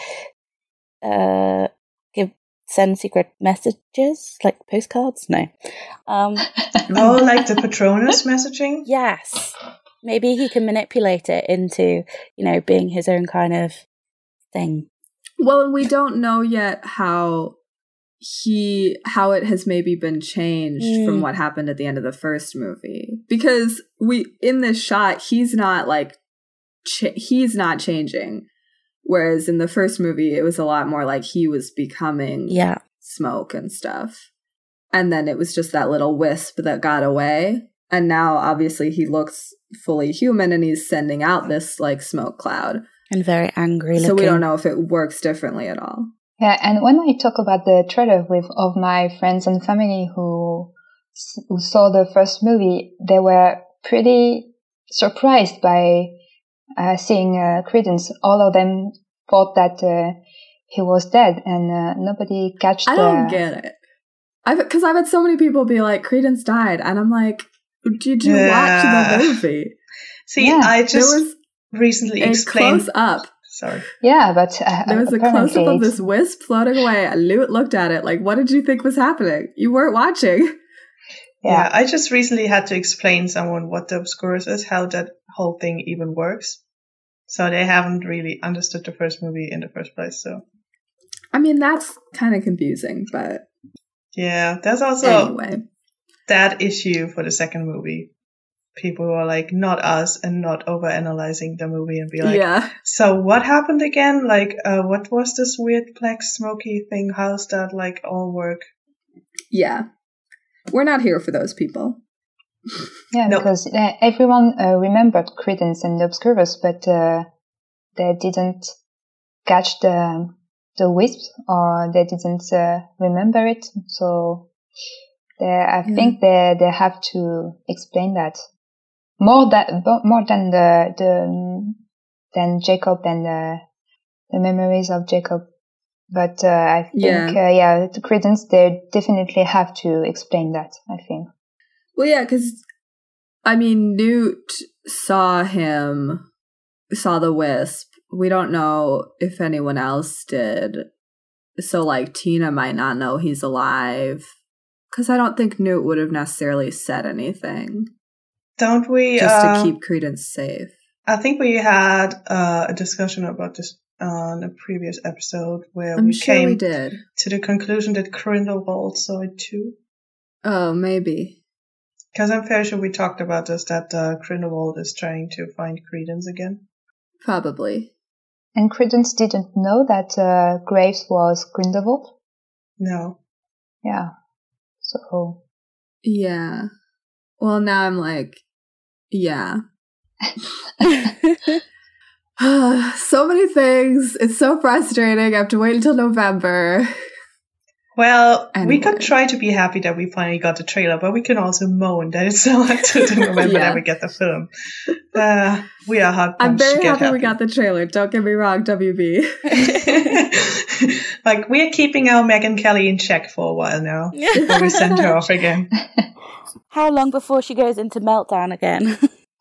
send secret messages, like postcards. No. Oh, like the Patronus messaging? Yes. Maybe he can manipulate it into, being his own kind of thing. Well, we don't know yet how it has maybe been changed from what happened at the end of the first movie, because in this shot he's not like he's not changing, whereas in the first movie it was a lot more like he was becoming smoke and stuff, and then it was just that little wisp that got away, and now obviously he looks fully human and he's sending out this like smoke cloud. And very angry looking. So we don't know if it works differently at all. Yeah, and when I talk about the trailer of my friends and family who saw the first movie, they were pretty surprised by seeing Credence. All of them thought that he was dead, and nobody catched I don't get it. Because I've had so many people be like, Credence died, and I'm like, did you watch the movie? See, I just recently explained. Close up. Sorry. Yeah, but there was a close up of this wisp floating away. And Lute looked at it like, what did you think was happening? You weren't watching. Yeah, I just recently had to explain someone what the Obscurus is, how that whole thing even works. So they haven't really understood the first movie in the first place. So, I mean, that's kind of confusing, but yeah, there's also that issue for the second movie. People who are like, not us, and not overanalyzing the movie and be like, so what happened again? Like, what was this weird black smoky thing? How's that like all work? Yeah. We're not here for those people. Yeah, because everyone remembered Credence and the Obscurus, but they didn't catch the wisp, or they didn't remember it. So I think they have to explain that. More than than Jacob and the memories of Jacob, but I think the Credence, they definitely have to explain that. I think. Well, yeah, because I mean, Newt saw the wisp. We don't know if anyone else did, so like Tina might not know he's alive, because I don't think Newt would have necessarily said anything. Don't we? Just to keep Credence safe. I think we had a discussion about this on a previous episode where we came to the conclusion that Grindelwald saw it too. Oh, maybe. Because I'm fairly sure we talked about this, that Grindelwald is trying to find Credence again. Probably. And Credence didn't know that Graves was Grindelwald? No. Yeah. So. Yeah. Well, now I'm like, yeah. So many things. It's so frustrating. I have to wait until November. Well, we could try to be happy that we finally got the trailer, but we can also moan that it's so hard to remember that we get the film. We are hard. I'm very happy we got the trailer. Don't get me wrong, WB. Like, we're keeping our Megyn Kelly in check for a while now before we send her off again. How long before she goes into meltdown again?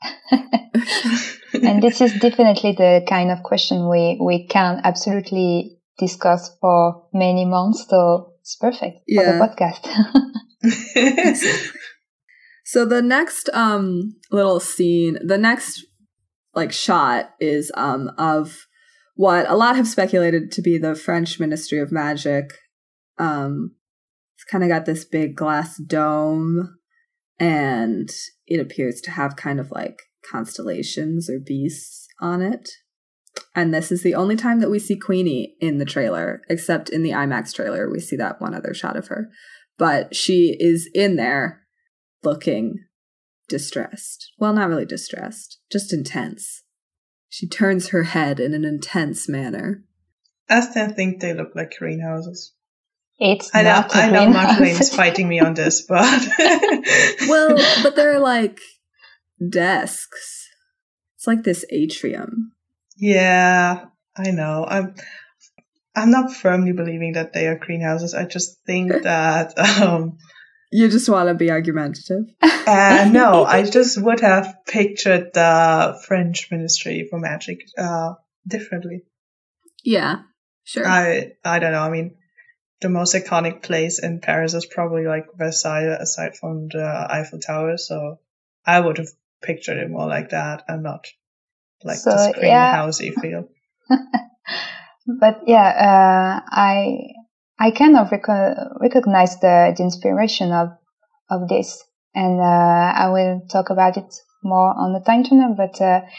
And this is definitely the kind of question we can absolutely discuss for many months, so it's perfect for the podcast. So the next little scene, the next like shot is of what a lot have speculated to be the French Ministry of Magic. It's kind of got this big glass dome, and it appears to have kind of like constellations or beasts on it. And this is the only time that we see Queenie in the trailer, except in the IMAX trailer. We see that one other shot of her. But she is in there looking distressed. Well, not really distressed, just intense. She turns her head in an intense manner. I still think they look like greenhouses. It's I not a know greenhouse. Marjolaine is fighting me on this, but Well, but they're like desks. It's like this atrium. yeah, I know. I'm not firmly believing that they are greenhouses. I just think that You just want to be argumentative. no, I just would have pictured the French Ministry for Magic differently. Yeah, sure. I don't know. I mean, the most iconic place in Paris is probably like Versailles, aside from the Eiffel Tower. So I would have pictured it more like that, and not like So, this yeah. greenhousey feel. But yeah, I kind of recognize the inspiration of this, and I will talk about it more on the time turner. But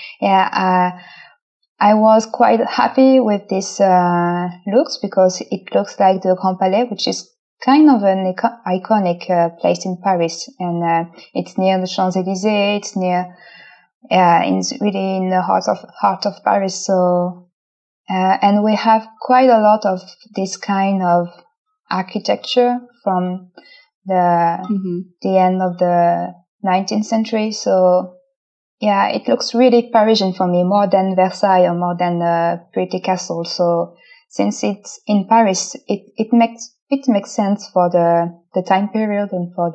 I was quite happy with this looks, because it looks like the Grand Palais, which is kind of an iconic place in Paris, and it's near the Champs-Élysées. It's near, it's really in the heart of Paris. So, and we have quite a lot of this kind of architecture from the end of the 19th century. So, yeah, it looks really Parisian for me, more than Versailles or more than a pretty castle. So, since it's in Paris, it makes sense for the time period and for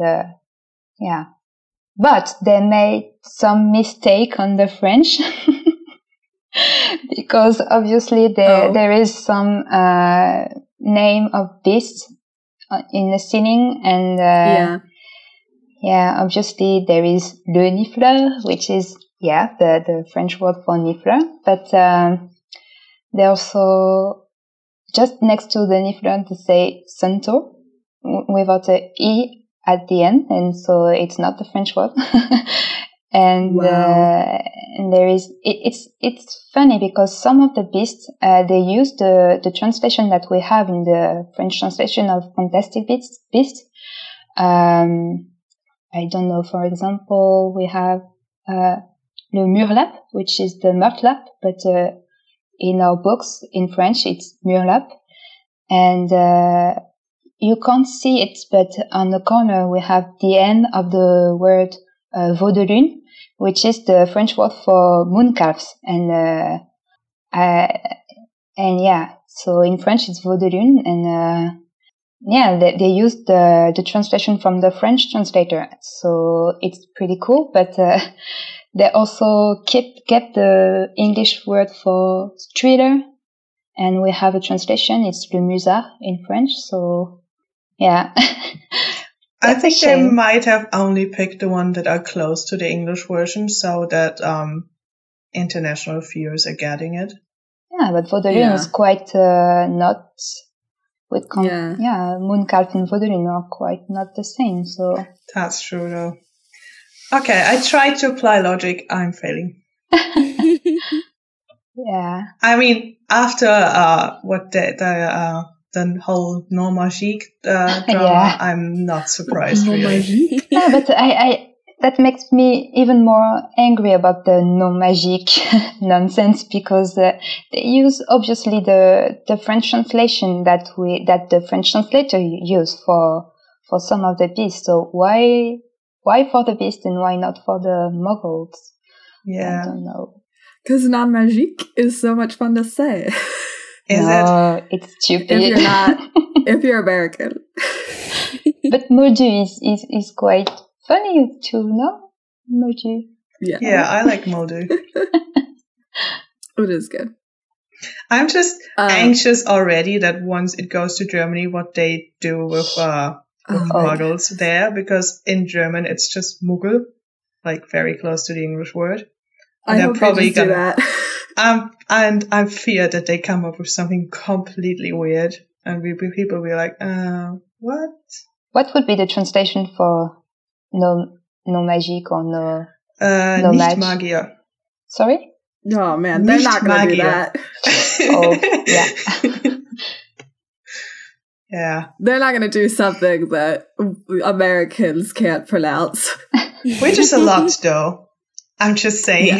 but they made some mistake on the French. Because obviously there is some name of beast in the ceiling, and obviously there is le nifleur, which is the French word for nifleur, but they also, just next to the nifleur, they say centaur without a e at the end, and so it's not the French word. And and there is it's funny, because some of the beasts they use the translation that we have in the French translation of Fantastic Beasts. I don't know, for example, we have le murlap, which is the meurtlap, but in our books in French it's murlap, and you can't see it, but on the corner we have the end of the word veau de lune, which is the French word for moon calves, and so in French it's veau de lune, and they used the translation from the French translator, so it's pretty cool. But they also kept the English word for streeter, and we have a translation. It's le musard in French. So yeah. I think they might have only picked the one that are close to the English version, so that international viewers are getting it. Yeah, but veau de lune is quite not with moon calf and veau de lune are quite not the same. So that's true, though. Okay, I tried to apply logic. I'm failing. Yeah. I mean, after what the whole Non Magique drama, I'm not surprised, really. Yeah, but I that makes me even more angry about the Non Magique nonsense, because they use obviously the French translation that the French translator used for some of the beasts. So why for the beast and why not for the muggles? Yeah, I don't know. Because Non Magique is so much fun to say. It's stupid. If you're American. But Moldu is quite funny too, no? Moldu. Yeah, I like Moldu. It is good. I'm just anxious already that once it goes to Germany, what they do with muggles there, because in German it's just Muggel, like very close to the English word. And I hope probably do that. And I fear that they come up with something completely weird, and people will be like, what? What would be the translation for no magique or no nicht Magier? Sorry? Oh man, they're not going to do that. Yeah. Yeah. They're not going to do something that Americans can't pronounce. Which is a lot, though. I'm just saying.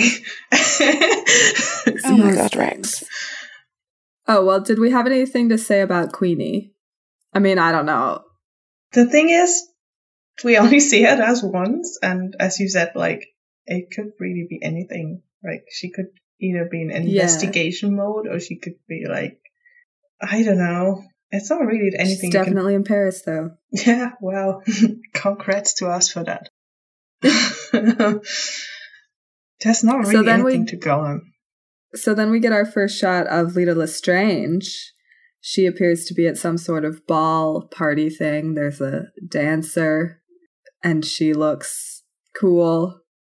Oh my god, Rex. Oh, well, did we have anything to say about Queenie? I mean, I don't know. The thing is, we only see it as once, and as you said, like, it could really be anything. Like, she could either be in investigation mode, or she could be like, I don't know. It's not really anything. She's definitely in Paris, though. Yeah, well, congrats to us for that. There's not really anything to go on. So then we get our first shot of Lita Lestrange. She appears to be at some sort of ball party thing. There's a dancer, and she looks cool.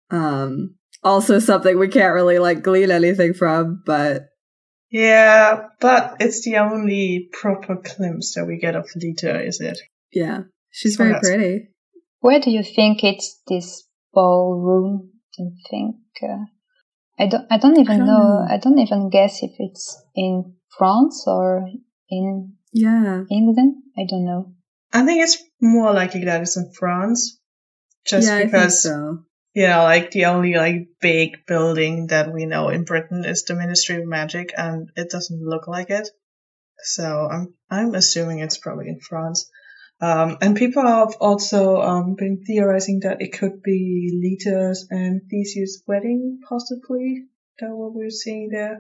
Also something we can't really, like, glean anything from, but... Yeah, but it's the only proper glimpse that we get of Lita, is it? Yeah, she's very pretty. Where do you think it's this ballroom? Do you think? I don't even know. I don't even guess if it's in France or in England. I don't know. I think it's more likely that it's in France, just because. I think so. You know, like, the only, like, big building that we know in Britain is the Ministry of Magic, and it doesn't look like it. So I'm assuming it's probably in France. And people have also been theorizing that it could be Lita's and Theseus' wedding, possibly. That what we're seeing there.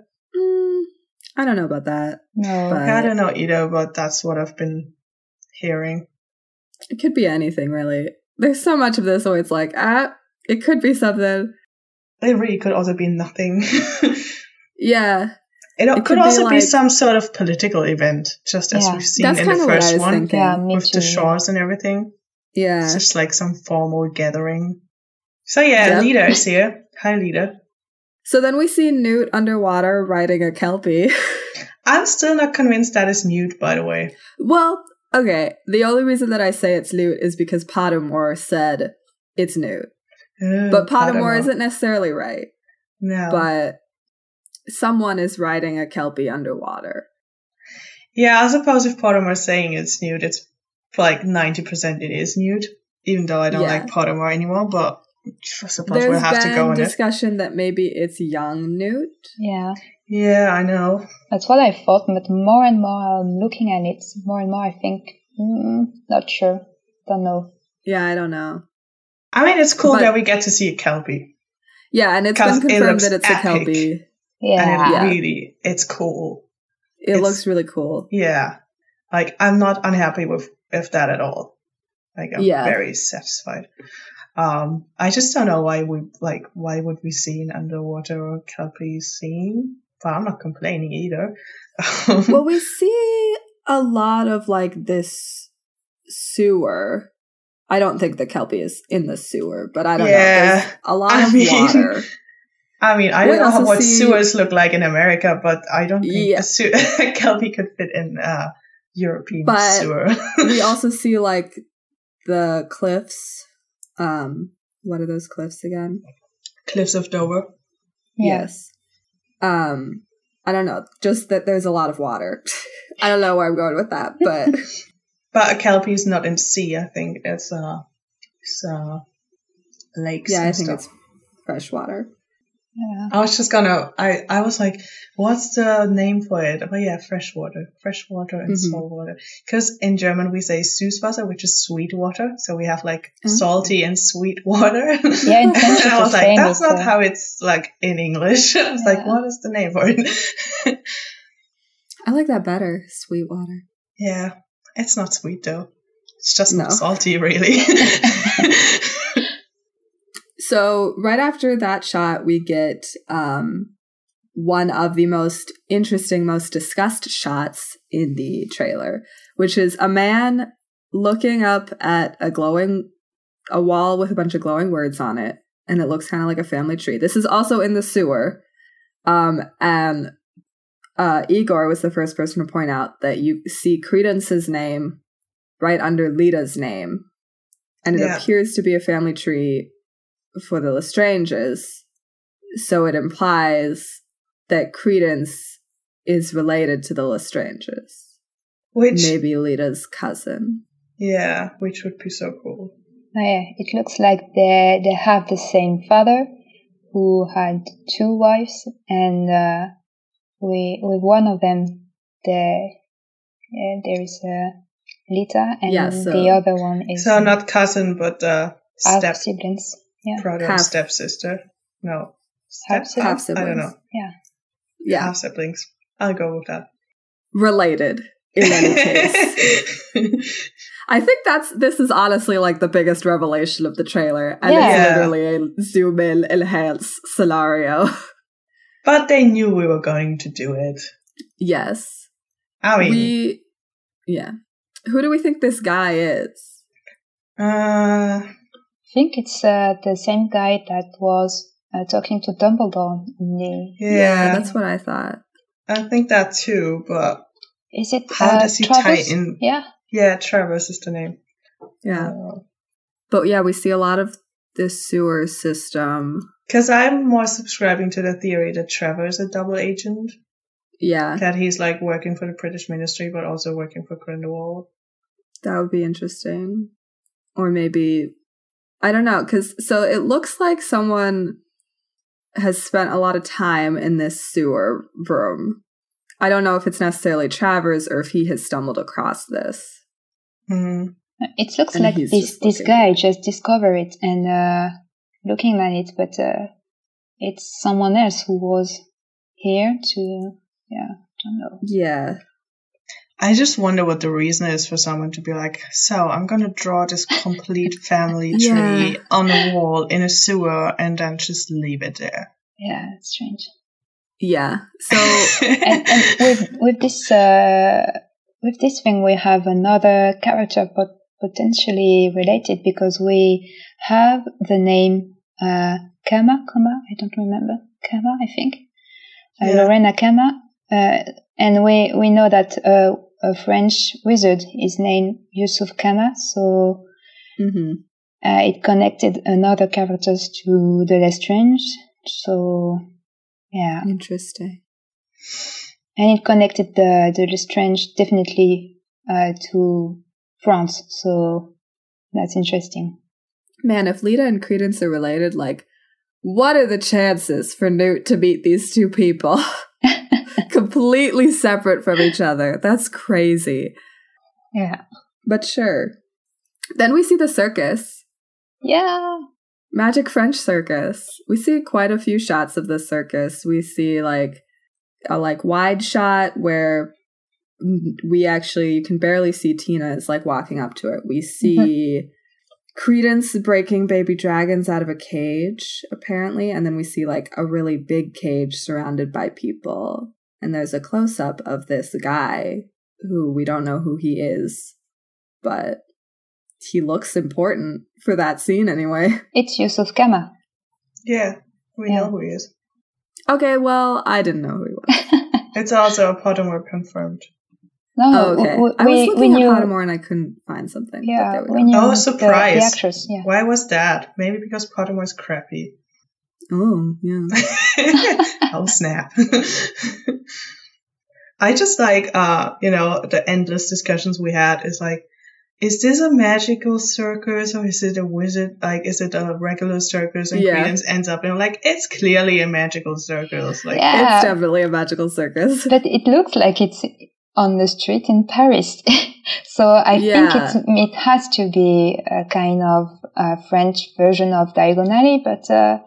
I don't know about that. No, I don't know either, but that's what I've been hearing. It could be anything, really. There's so much of this where it's like, it could be something. It really could also be nothing. Yeah. It could also be some sort of political event, just as we've seen in the first one, with the shores and everything. Yeah. It's just like some formal gathering. So yeah, Lita is here. Hi, Lita. So then we see Newt underwater riding a Kelpie. I'm still not convinced that is Newt, by the way. Well, okay. The only reason that I say it's Newt is because Pottermore said it's Newt. But Pottermore isn't necessarily right. No. But someone is riding a Kelpie underwater. Yeah, I suppose if Pottermore's saying it's Newt, it's like 90% it is Newt. Even though I don't like Pottermore anymore, but I suppose we'll have to go on it. There's been discussion that maybe it's young Newt. Yeah. Yeah, I know. That's what I thought, but more and more I'm looking at it, more and more I think, not sure. Don't know. Yeah, I don't know. I mean, it's cool that we get to see a Kelpie. Yeah, and it's been confirmed that it's epic. A Kelpie. Yeah. And it's cool. It looks really cool. Yeah. Like, I'm not unhappy with that at all. Like, I'm very satisfied. I just don't know why would we see an underwater Kelpie scene? But I'm not complaining either. Well, we see a lot of, like, this sewer. I don't think the Kelpie is in the sewer, but I don't know. There's a lot of water. I mean, I don't know what sewers look like in America, but I don't think a Kelpie could fit in a European sewer. We also see, like, the cliffs. What are those cliffs again? Cliffs of Dover. Yes. I don't know. Just that there's a lot of water. I don't know where I'm going with that, but... But a Kelpie is not in sea, I think. It's lakes. Yeah, I think it's freshwater. Yeah. I was just I was like, what's the name for it? But yeah, freshwater and saltwater. Because in German we say Süßwasser, which is sweet water. So we have like salty and sweet water. Yeah, in French and I was like, that's not how it's like in English. I was like, what is the name for it? I like that better, sweet water. Yeah. It's not sweet though. It's just not salty, really. So right after that shot, we get one of the most interesting, most discussed shots in the trailer, which is a man looking up at a wall with a bunch of glowing words on it, and it looks kind of like a family tree. This is also in the sewer, and Igor was the first person to point out that you see Credence's name right under Lita's name, and it appears to be a family tree for the Lestranges, so it implies that Credence is related to the Lestranges. Which maybe Lita's cousin. Yeah, which would be so cool. Oh, yeah, it looks like they have the same father, who had 2 wives, and with one of them, there is Lita, and Yeah, so- the other one is So not cousin, but half siblings. Yeah, brother Half. and stepsister. No. Half Step- half siblings. I don't know. Yeah, Half siblings. I'll go with that. related in any case. I think this is honestly like the biggest revelation of the trailer, and Yeah. it's literally a zoom in enhance scenario. But they knew we were going to do it. Yes, I mean, Who do we think this guy is? I think it's the same guy that was talking to Dumbledore in the. yeah, That's what I thought. I think that too, but Is it how does he Travis? tie in? Yeah. Yeah, Travis is the name. Yeah, but yeah, we see a lot of this sewer system. Because I'm more subscribing to the theory that Trevor is a double agent. Yeah, That he's like working for the British Ministry, but also working for Grindelwald. that would be interesting. Or maybe, I don't know, so it looks like someone has spent a lot of time in this sewer room. I don't know if it's necessarily Travers or if he has stumbled across this. Hmm. It looks And like he's this just looking. guy just discovered it and looking at it, but it's someone else who was here to, don't know. Yeah. I just wonder what the reason is for someone to be like, so I'm going to draw this complete family tree Yeah. on a wall in a sewer and then just leave it there. Yeah, it's strange. Yeah. So, And with this thing, we have another character, but potentially related because we have the name Kama. I don't remember. Kama, I think. Yeah. Lorena Kama. And we know that a French wizard is named Yusuf Kama, so mhm. it connected another characters to the Lestrange. So, yeah. Interesting. And it connected the Lestrange definitely to France, so that's interesting. Man, if Lita and Credence are related, like, what are the chances for Newt to meet these two people? Completely separate from each other. That's crazy. Yeah. But sure. Then we see the circus. Yeah. Magic French circus. We see quite a few shots of the circus. We see like a wide shot where you can barely see Tina is like walking up to it. We see Credence breaking baby dragons out of a cage, apparently, and then we see like a really big cage surrounded by people. And there's a close-up of this guy who we don't know who he is, but he looks important for that scene anyway. It's Yusuf Kama. Yeah, we know who he is. Okay, well, I didn't know who he was. It's also a Pottermore confirmed. No, Okay. I was looking at Pottermore and I couldn't find something. but Yeah, there we we go. knew Oh, surprise. the actress. Yeah. Why was that? Maybe because Pottermore's crappy. Oh, yeah. Oh, snap. I just like, the endless discussions we had is like, is this a magical circus or is it a wizard? Like, is it a regular circus? And Yeah. Credence ends up in like, it's clearly a magical circus. Like, Yeah. It's definitely a magical circus. But it looks like it's on the street in Paris. So I Yeah. think it has to be a kind of French version of Diagonally, but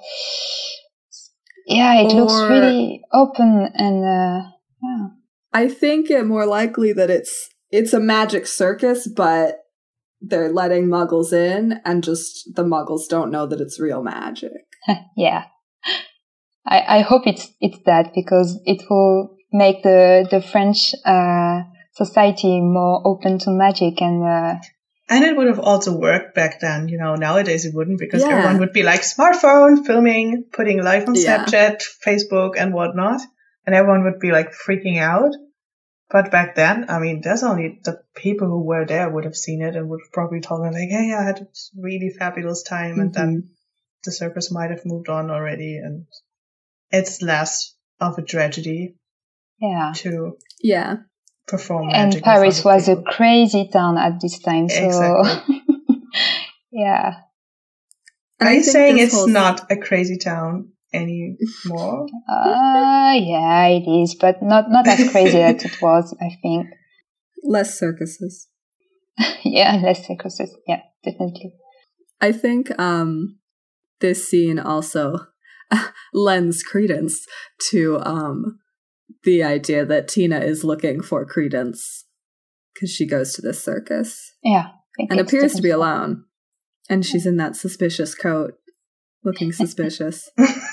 it looks Or- really open and yeah. I think it more likely that it's a magic circus, but they're letting muggles in and just the muggles don't know that it's real magic. Yeah. I hope it's that because it will make the French society more open to magic and and it would have also worked back then, nowadays it wouldn't because Yeah. everyone would be like smartphone, filming, putting live on Yeah. Snapchat, Facebook and whatnot. And everyone would be like freaking out. But back then, I mean, there's only the people who were there would have seen it and would have probably told me like, hey, I had a really fabulous time. And then the circus might have moved on already. And it's less of a tragedy yeah. to Yeah. perform And magic. in Paris front of was a people. crazy town at this time, so Exactly. yeah. And Are I you think saying this it's whole- not a crazy town anymore? Yeah, it is, but not as crazy as it was, I think. Less circuses. Yeah, less psychosis. Yeah, definitely. I think this scene also lends credence to the idea that Tina is looking for credence because she goes to this circus. Yeah. And appears to be alone. And she's in that suspicious coat, looking suspicious.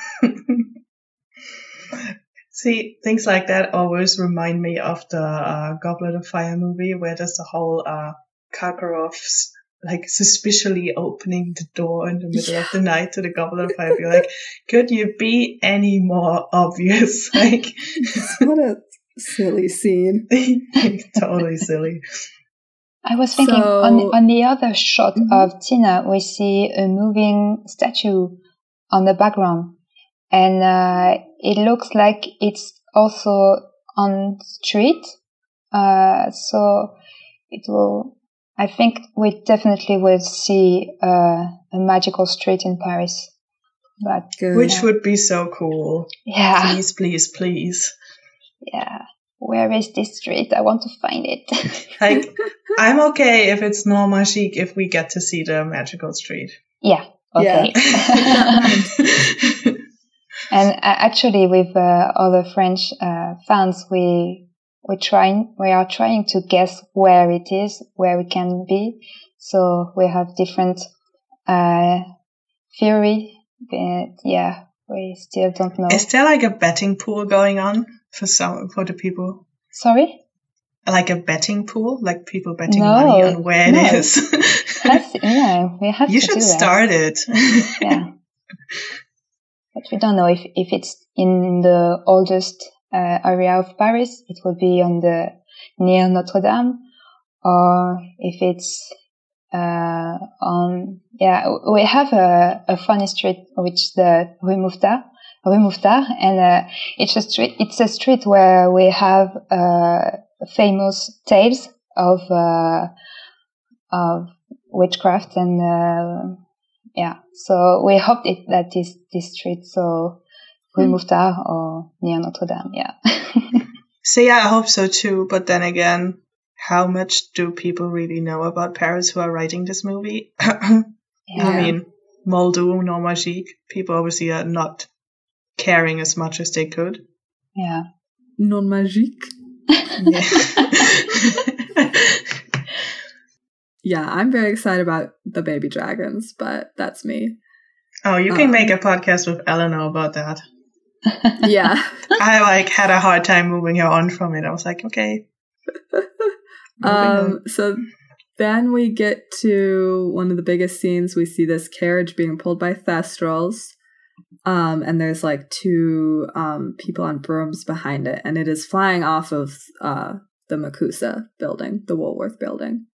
See, things like that always remind me of the Goblet of Fire movie, where there's the whole Karkaroff's like suspiciously opening the door in the middle of the night to the Goblet of Fire. You're like, could you be any more obvious? Like, what a silly scene. Totally silly. I was thinking on the other shot of Tina, we see a moving statue on the background. And it looks like it's also on street. So it will, I think we definitely will see a magical street in Paris. But which would be so cool. Yeah. Please, please, please. Yeah. Where is this street? I want to find it. Like, I'm okay if it's Normagique if we get to see the magical street. Yeah. Okay. Yeah. And actually, with other French fans, we are trying to guess where it is, where we can be. So we have different theory. But yeah, we still don't know. Is there like a betting pool going on for the people? Sorry? Like a betting pool, like people betting money on where it is. Yeah, we have. You should start it. Yeah. But we don't know if it's in the oldest area of Paris, it will be near Notre Dame, or if it's we have a funny street which is the Rue Mouffetard, and it's a street where we have famous tales of witchcraft and. Yeah, so we hope that is this street, so Rue Mouffetard or near Notre Dame, yeah. So yeah, I hope so too, but then again, how much do people really know about Paris who are writing this movie? Yeah. I mean, Muldoon, Normagique, people obviously are not caring as much as they could. Yeah. Normagique? Yeah. Yeah, I'm very excited about the baby dragons, but that's me. Oh, you can make a podcast with Eleanor about that. Yeah. I had a hard time moving her on from it. I was like, okay. So then we get to one of the biggest scenes. We see this carriage being pulled by Thestrals. And there's like two people on brooms behind it, and it is flying off of the Makusa building, the Woolworth building.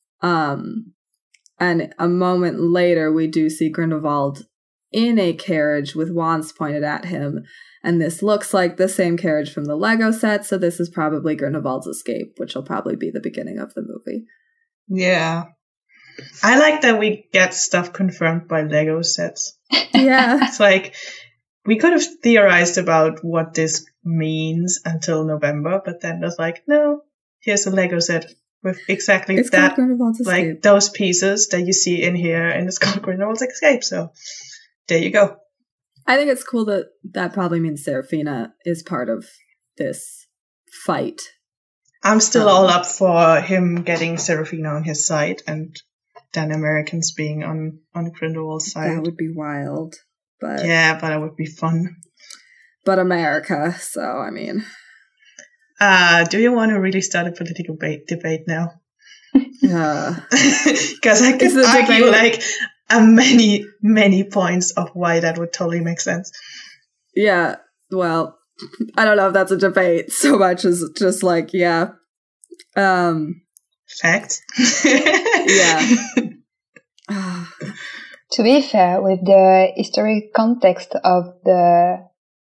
And a moment later, we do see Grindelwald in a carriage with wands pointed at him. And this looks like the same carriage from the Lego set. So this is probably Grindelwald's escape, which will probably be the beginning of the movie. Yeah. I like that we get stuff confirmed by Lego sets. Yeah. It's like, we could have theorized about what this means until November, but then there's like, no, here's a Lego set. With exactly it's that, like escape. Those pieces that you see in here, and it's called Grindelwald's Escape. So there you go. I think it's cool that probably means Serafina is part of this fight. I'm still all up for him getting Serafina on his side, and then Americans being on Grindelwald's side. That would be wild, but yeah, but it would be fun. But America, so I mean. Do you want to really start a political debate now? Because I could argue like many points of why that would totally make sense. Yeah, well, I don't know if that's a debate so much as just like, yeah. Facts. Yeah. To be fair, with the historic context of the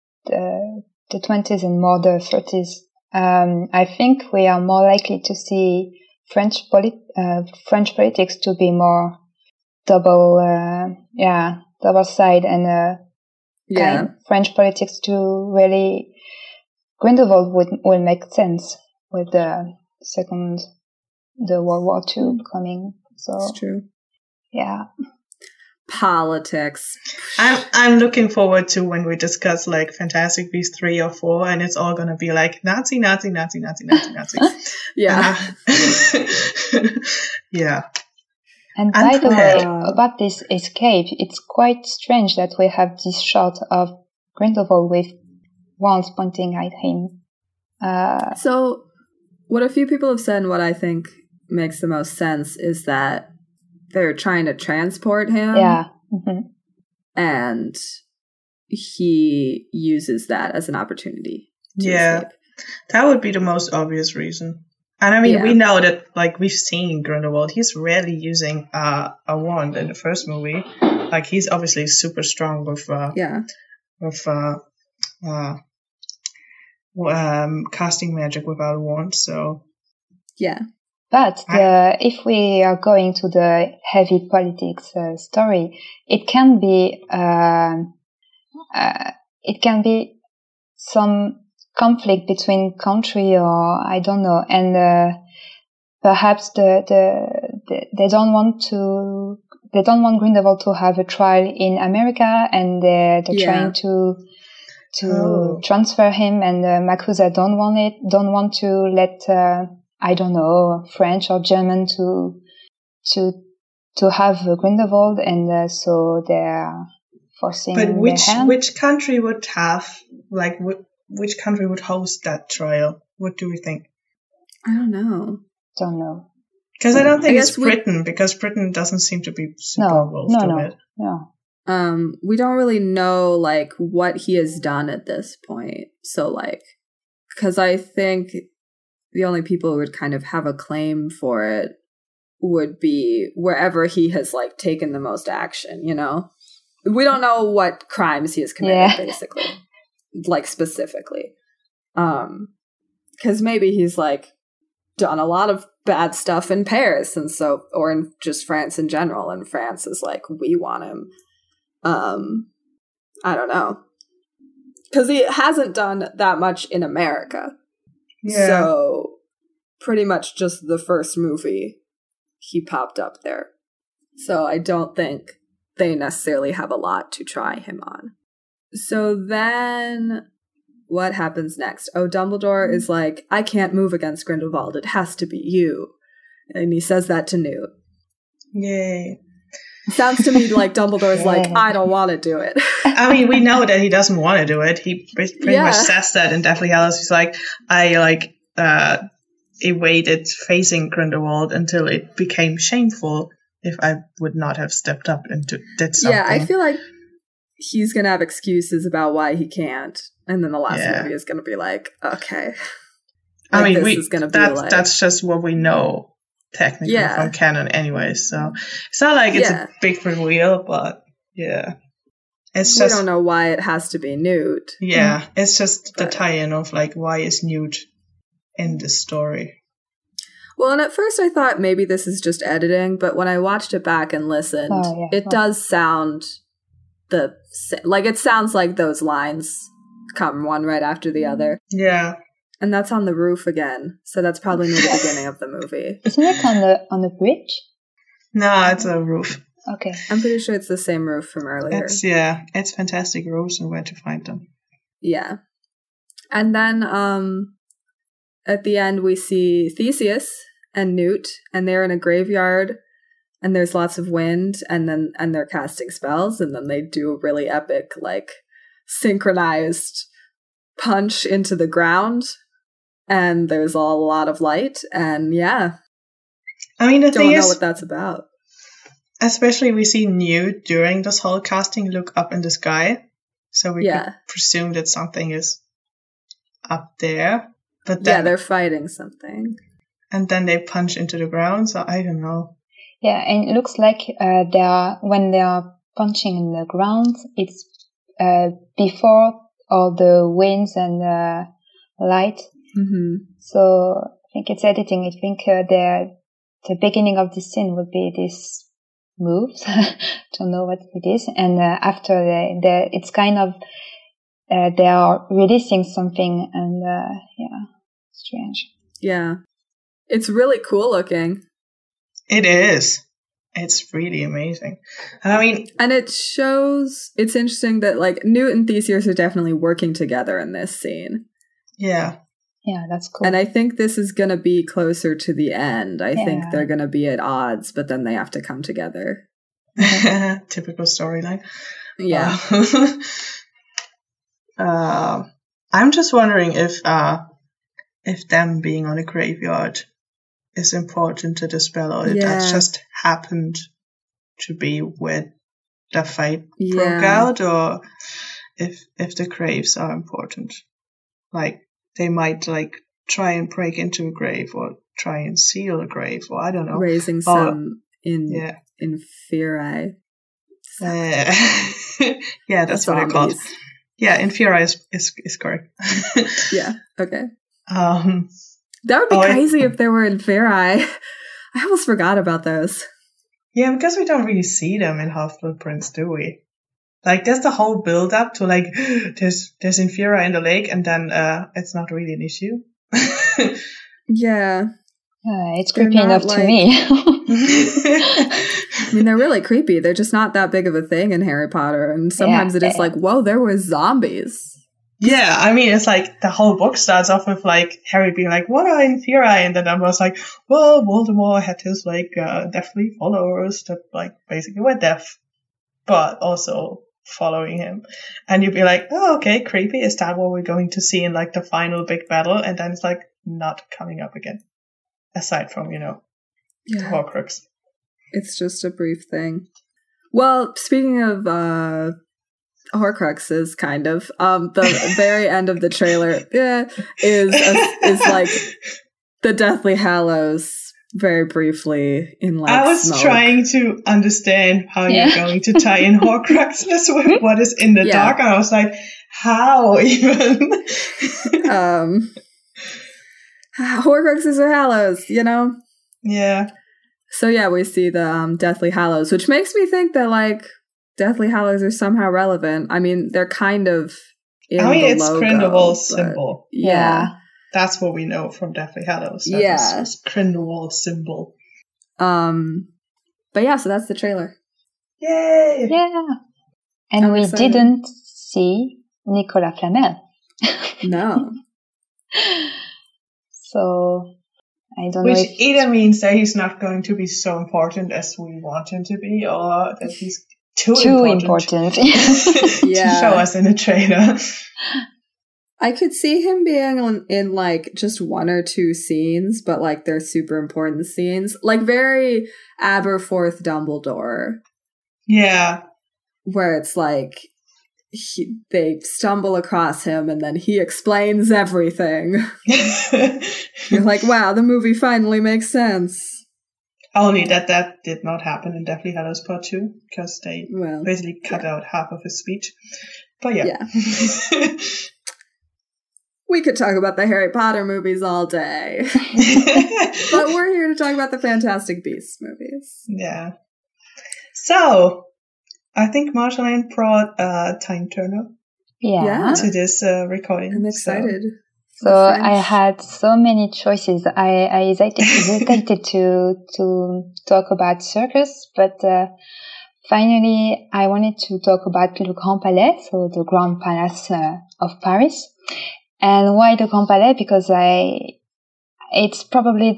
20s and more the 30s, I think we are more likely to see French politics to be more double side, and French politics to really Grindelwald will make sense with the second the World War II coming. So It's true. yeah. Politics. I'm looking forward to when we discuss like Fantastic Beasts 3 or 4, and it's all gonna be like Nazi. Yeah. Yeah. And And by the Claire. way, about this escape, it's quite strange that we have this shot of Grindelwald with wands pointing at him. So, what a few people have said, and what I think makes the most sense, is that they're trying to transport him. Yeah. Mm-hmm. And he uses that as an opportunity to Yeah. escape. That would be the most obvious reason. And I mean, Yeah. we know that, like, we've seen Grindelwald. He's rarely using a wand in the first movie. Like, he's obviously super strong with Yeah. casting magic without a wand. So Yeah. But if we are going to the heavy politics story, it can be some conflict between country, or I don't know, and perhaps they don't want Grindelwald to have a trial in America, and they're trying to transfer him, and Makusa don't want to let I don't know, French or German to have Grindelwald, and so they're forcing but their hand. which country would have, like, which country would host that trial? What do we think? I don't know. Don't know. Because I don't think I it's guess we- Britain, because Britain doesn't seem to be super involved in it. No. We don't really know, like, what he has done at this point. So, like, because I think the only people who would kind of have a claim for it would be wherever he has, like, taken the most action, you know? We don't know what crimes he has committed, basically. Like, specifically. Because maybe he's, like, done a lot of bad stuff in Paris, and so, or in just France in general, and France is like, we want him. I don't know. Because he hasn't done that much in America. Yeah. So, pretty much just the first movie, he popped up there. So, I don't think they necessarily have a lot to try him on. So then, what happens next? Oh, Dumbledore is like, I can't move against Grindelwald. It has to be you. And he says that to Newt. Yay. Sounds to me like Dumbledore's like, I don't want to do it. I mean, we know that he doesn't want to do it. He pretty much says that in Deathly Hallows. He's like, I evaded facing Grindelwald until it became shameful if I would not have stepped up and did something. Yeah, I feel like he's going to have excuses about why he can't. And then the last movie is going to be like, okay. I mean, this is going to be like... that's just what we know technically from canon anyway. So it's not like it's a big reveal, but yeah. It's just, we don't know why it has to be Newt. Yeah, it's just the tie-in of like, why is Newt in this story? Well, and at first I thought maybe this is just editing, but when I watched it back and listened, it does sound it sounds like those lines come one right after the other. Yeah. And that's on the roof again, so that's probably near the beginning of the movie. Isn't it on the bridge? No, it's a roof. Okay. I'm pretty sure it's the same roof from earlier. It's fantastic roofs and where to find them. Yeah. And then at the end we see Theseus and Newt, and they're in a graveyard, and there's lots of wind, and they're casting spells, and then they do a really epic, like, synchronized punch into the ground, and there's a lot of light, and I mean, the thing is, don't know what that's about. Especially we see Newt during this whole casting look up in the sky, so we could presume that something is up there. But then, they're fighting something. And then they punch into the ground, so I don't know. Yeah, and it looks like when they are punching in the ground, it's before all the winds and light. Mm-hmm. So I think it's editing. I think the beginning of this scene would be this move. Don't know what it is. And after it's kind of they are releasing something, and strange. Yeah. It's really cool looking. It is. It's really amazing. And I mean... And it shows... It's interesting that, like, Newt and Theseus are definitely working together in this scene. Yeah. Yeah, that's cool. And I think this is going to be closer to the end. I think they're going to be at odds, but then they have to come together. Typical storyline. Yeah. I'm just wondering if them being on a graveyard is important to the spell, or if that just happened to be where the fight broke out, or if the graves are important. Like, they might, like, try and break into a grave, or try and seal a grave, or I don't know. Raising some inferi. Yeah, that's what I called. Yeah, inferi is correct. Yeah, okay. That would be crazy if there were inferi. I almost forgot about those. Yeah, because we don't really see them in Half-Blood Prince, do we? Like, there's the whole build-up to, like, there's inferi in the lake, and then it's not really an issue. Yeah. It's creepy enough to me. I mean, they're really creepy. They're just not that big of a thing in Harry Potter. And sometimes it is like, whoa, there were zombies. Yeah, I mean, it's like the whole book starts off with, like, Harry being like, what are inferi? And then I was like, well, Voldemort had his, like, deathly followers that, like, basically were deaf, but also following him. And you'd be like, oh, okay, creepy. Is that what we're going to see in, like, the final big battle? And then it's, like, not coming up again. Aside from, the Horcrux. It's just a brief thing. Well, speaking of Horcruxes, kind of, the very end of the trailer is like the Deathly Hallows, very briefly, in, like, I was smoke. trying to understand how you're going to tie in Horcruxes with what is in the dark, and I was like, how even? Horcruxes or Hallows, Yeah. So we see the Deathly Hallows, which makes me think that, like, Deathly Hallows are somehow relevant. I mean, they're kind of in it's logo, Grindelwald's symbol. Yeah. That's what we know from Deathly Hallows. It's Grindelwald's symbol. But so that's the trailer. Yay! Yeah. And I'm we excited. didn't see Nicolas Flamel. No. So, I don't know Which either means that he's not going to be so important as we want him to be, or that he's too important. Yeah. to show us in a trailer. I could see him being in, like, just one or two scenes, but, like, they're super important scenes. Like, very Aberforth Dumbledore. Yeah. Where it's like, they stumble across him and then he explains everything. You're like, wow, the movie finally makes sense. Only that did not happen in Deathly Hallows Part 2, because they basically cut out half of his speech. But yeah. We could talk about the Harry Potter movies all day. But we're here to talk about the Fantastic Beasts movies. Yeah. So, I think Marjolaine brought Time Turner to this recording. I'm excited. So I had so many choices. I hesitated to talk about circus, but finally I wanted to talk about Le Grand Palais, so the Grand Palace of Paris. And why the Grand Palais? Because it's probably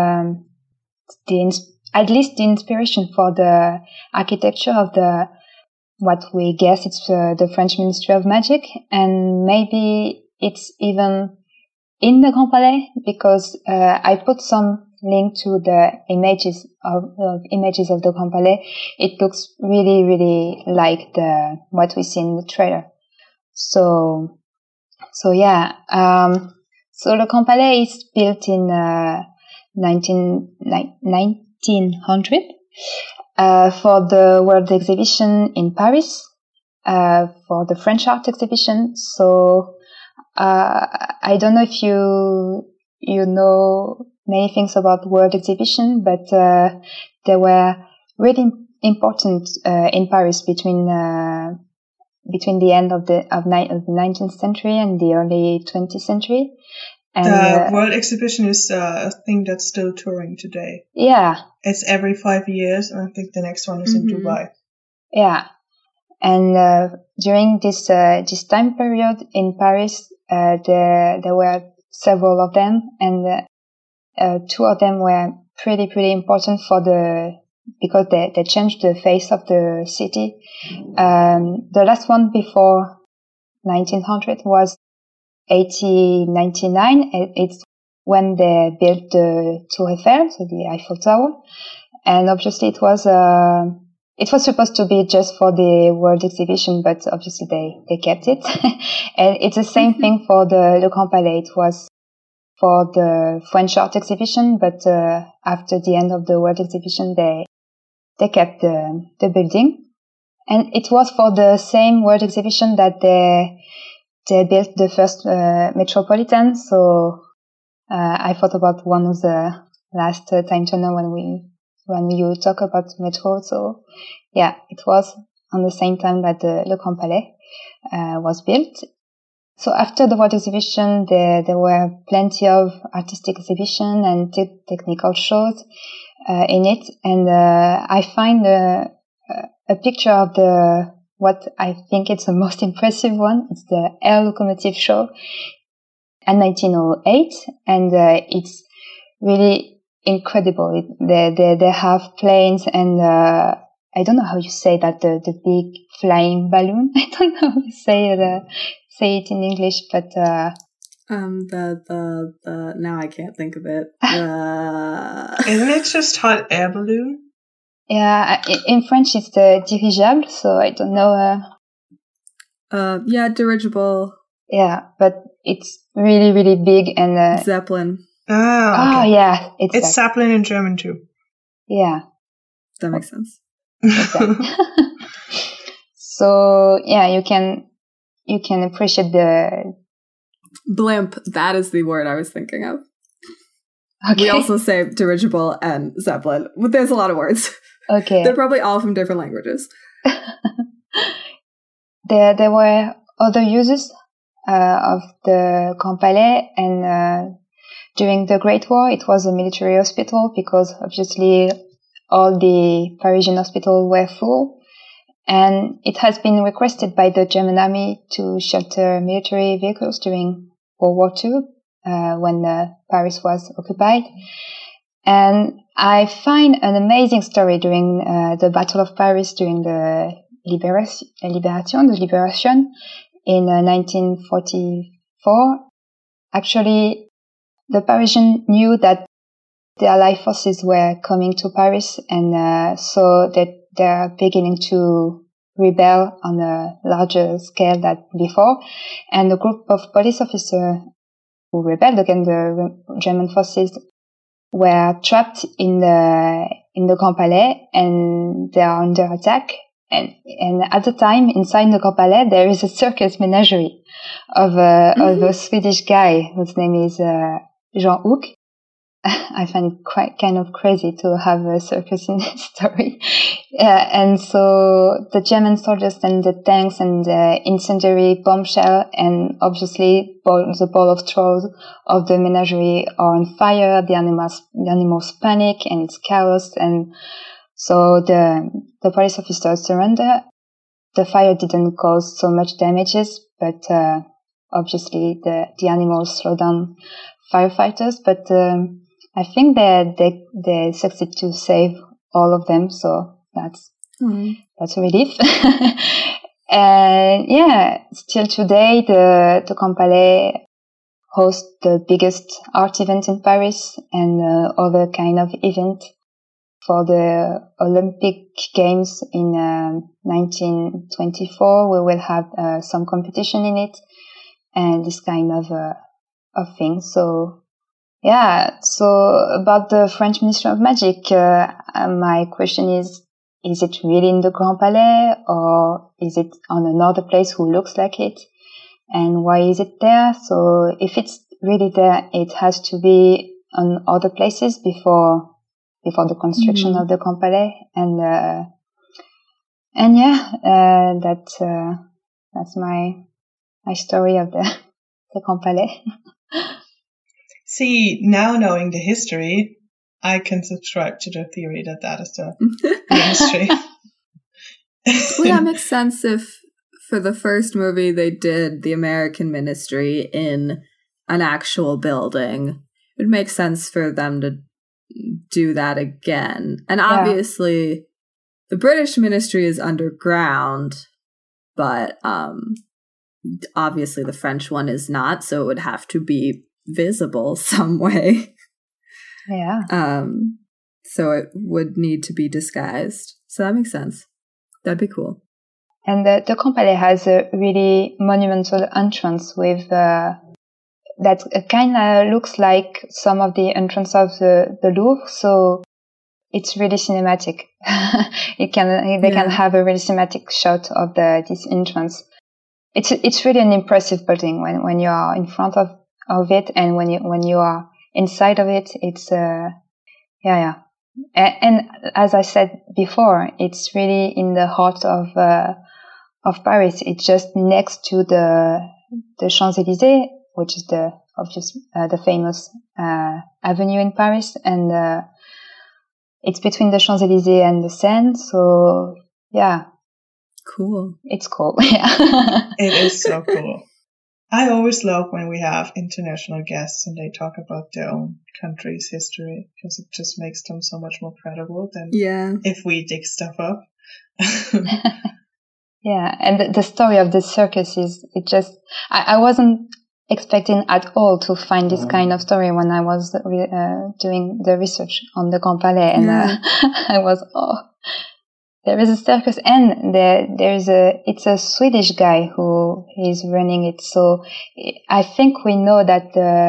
at least the inspiration for the architecture of what we guess it's the French Ministry of Magic, and maybe it's even in the Grand Palais, because I put some link to the images of the Grand Palais. It looks really, really like what we see in the trailer. So Le Grand Palais is built in 1900 for the World Exhibition in Paris, for the French Art Exhibition. So I don't know if you know many things about World Exhibition, but they were really important in Paris between the end of the 19th century and the early 20th century. And the World Exhibition is a thing that's still touring today. Yeah. It's every 5 years, and I think the next one is in Dubai. Yeah. And during this time period in Paris, there were several of them, and two of them were pretty important because they changed the face of the city. The last one before 1900 was 1899. It's when they built the Tour Eiffel, so the Eiffel Tower, and obviously it was supposed to be just for the World Exhibition, but obviously they kept it. And it's the same thing for the Le Grand Palais. It was for the French Art Exhibition, but after the end of the World Exhibition, they kept the building. And it was for the same World Exhibition that they built the first Metropolitan. So I thought about one of the last time tunnel when you talk about metro. So yeah, it was on the same time that the Le Grand Palais was built. So after the World Exhibition, there were plenty of artistic exhibition and technical shows in it. And I find a picture of what I think it's the most impressive one. It's the Air Locomotive Show in 1908, and it's really incredible. They have planes and I don't know how you say that, the big flying balloon. I don't know how you say it in English, but the now I can't think of it. Isn't it just hot air balloon? Yeah, in French it's the dirigeable, so I don't know. Yeah, dirigible. Yeah, but it's really, really big and Zeppelin. Ah, okay. Oh yeah, it's Zeppelin in German too. Yeah, that makes sense. Exactly. So yeah, you can appreciate the blimp. That is the word I was thinking of. Okay. We also say dirigible and Zeppelin. There's a lot of words. Okay. They're probably all from different languages. There were other uses of the Grand Palais, and during the Great War, it was a military hospital because obviously all the Parisian hospitals were full, and it has been requested by the German army to shelter military vehicles during World War II when Paris was occupied. And I find an amazing story during the Battle of Paris, during the Liberation in 1944. Actually, the Parisians knew that the Allied forces were coming to Paris, and so that they're beginning to rebel on a larger scale than before. And a group of police officers who rebelled against the German forces were trapped in the Grand Palais, and they are under attack. And at the time, inside the Grand Palais, there is a circus menagerie of a Swedish guy whose name is Jean Houck. I find it quite kind of crazy to have a circus in this story. And so the German soldiers and the tanks and the incendiary bombshell and obviously the ball of trolls of the menagerie are on fire. The animals panic and it's chaos. And so the police officers surrender. The fire didn't cause so much damages, but obviously the animals slow down firefighters. But I think they succeed to save all of them, so that's a relief. And yeah, still today the Grand Palais hosts the biggest art event in Paris and other kind of event. For the Olympic Games in 1924, we will have some competition in it and this kind of thing. So yeah, so about the French Ministry of Magic, my question is it really in the Grand Palais or is it on another place who looks like it? And why is it there? So if it's really there, it has to be on other places before the construction of the Grand Palais. And yeah, that's my story of the Grand Palais. See, now knowing the history, I can subscribe to the theory that is the ministry. Well, that makes sense if for the first movie they did the American ministry in an actual building. It would make sense for them to do that again. And obviously the British ministry is underground, but obviously the French one is not, so it would have to be visible some way. Yeah. So it would need to be disguised. So that makes sense. That'd be cool. And the Grand Palais has a really monumental entrance with that kind of looks like some of the entrance of the Louvre. So it's really cinematic. They can have a really cinematic shot of this entrance. It's really an impressive building when you are in front of it, and when you are inside of it. It's And as I said before, it's really in the heart of Paris. It's just next to the Champs-Élysées, which is the famous avenue in Paris, and it's between the Champs-Élysées and the Seine. So yeah, cool. It's cool. Yeah, it is so cool. I always love when we have international guests and they talk about their own country's history, because it just makes them so much more credible than if we dig stuff up. Yeah, and the story of the circus I wasn't expecting at all to find this kind of story when I was doing the research on the Grand Palais, and I was, there is a circus, and it's a Swedish guy who is running it. So I think we know that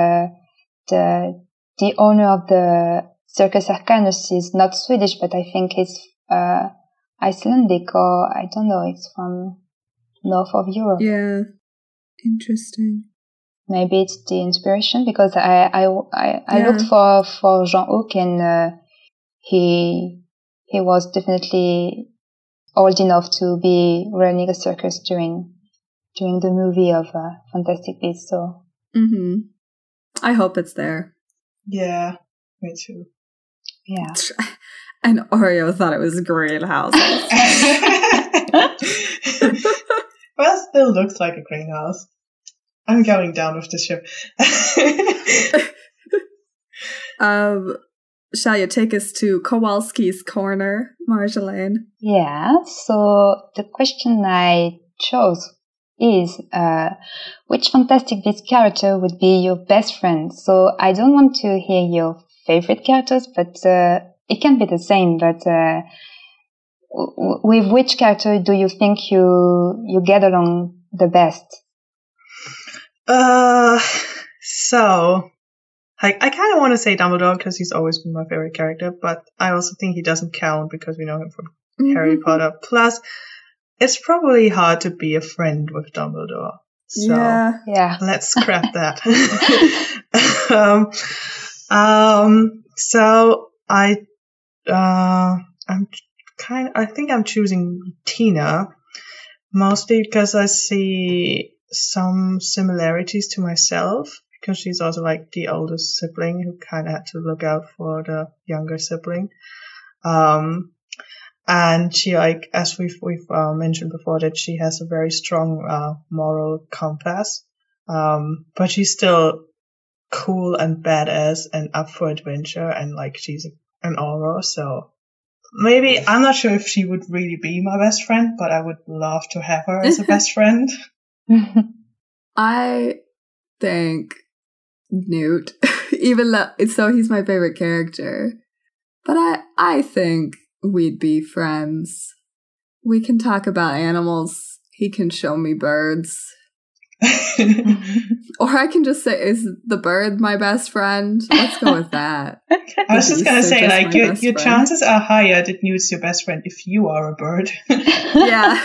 the owner of the Circus Arcanus is not Swedish, but I think it's Icelandic, or I don't know, it's from north of Europe. Yeah, interesting. Maybe it's the inspiration, because I looked for Jean-Hugues, and he was definitely old enough to be running a circus during the movie of Fantastic Beasts. So I hope it's there. Yeah, me too. Yeah. And Oreo thought it was greenhouse. Well, it still looks like a greenhouse. I'm going down with the ship. Shall you take us to Kowalski's Corner, Marjolaine? Yeah, so the question I chose is, which Fantastic Beasts character would be your best friend? So I don't want to hear your favorite characters, but it can be the same, but with which character do you think you get along the best? So I kind of want to say Dumbledore, because he's always been my favorite character, but I also think he doesn't count because we know him from Harry Potter. Plus, it's probably hard to be a friend with Dumbledore. So yeah. Let's scrap that. So I think I'm choosing Tina, mostly because I see some similarities to myself, because she's also like the oldest sibling who kind of had to look out for the younger sibling. And she, like, as we've mentioned before, that she has a very strong moral compass. But she's still cool and badass and up for adventure, and like she's an Auror, so maybe, I'm not sure if she would really be my best friend, but I would love to have her as a best friend. I think Newt, even though he's my favorite character, but I think we'd be friends. We can talk about animals. He can show me birds. Or I can just say, is the bird my best friend? Let's go with that. I was just going to say, like, your chances are higher that Newt's your best friend if you are a bird. Yeah.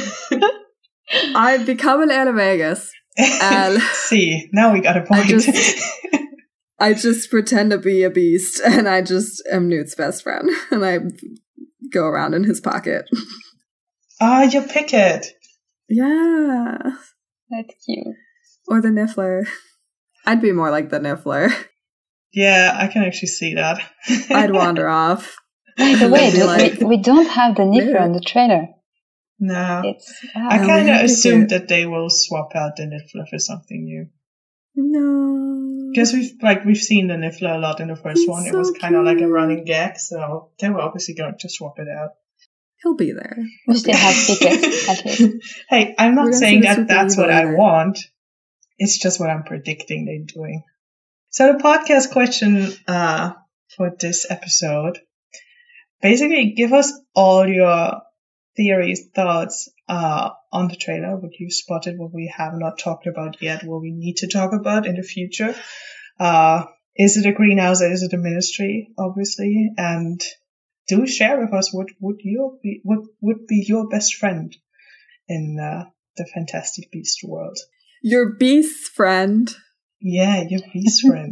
I'd become an animagus. And see, now we got a point. I just pretend to be a beast, and I just am Newt's best friend, and I go around in his pocket. You pick it. Yeah. That's cute. Or the Niffler. I'd be more like the Niffler. Yeah, I can actually see that. I'd wander off. By the way, Like- we don't have the Niffler Yeah. in the trailer. No. I No, kind we of have to assumed do- that they will swap out the Niffler for something new. No. Because we've seen the Niffler a lot in the first He's one. It so was kind of like a cute. running gag, so they were obviously going to swap it out. He'll be there. We still have tickets, at least. Hey, I'm We're not gonna saying see the that that's Super what I Evil want. It's just what I'm predicting they're doing. So the podcast question for this episode, basically give us all your theories, thoughts on the trailer, what you spotted, what we have not talked about yet, what we need to talk about in the future. Is it a greenhouse or is it a ministry, obviously? And do share with us what would be your best friend in the Fantastic Beast world. Your beast friend. Yeah, your beast friend.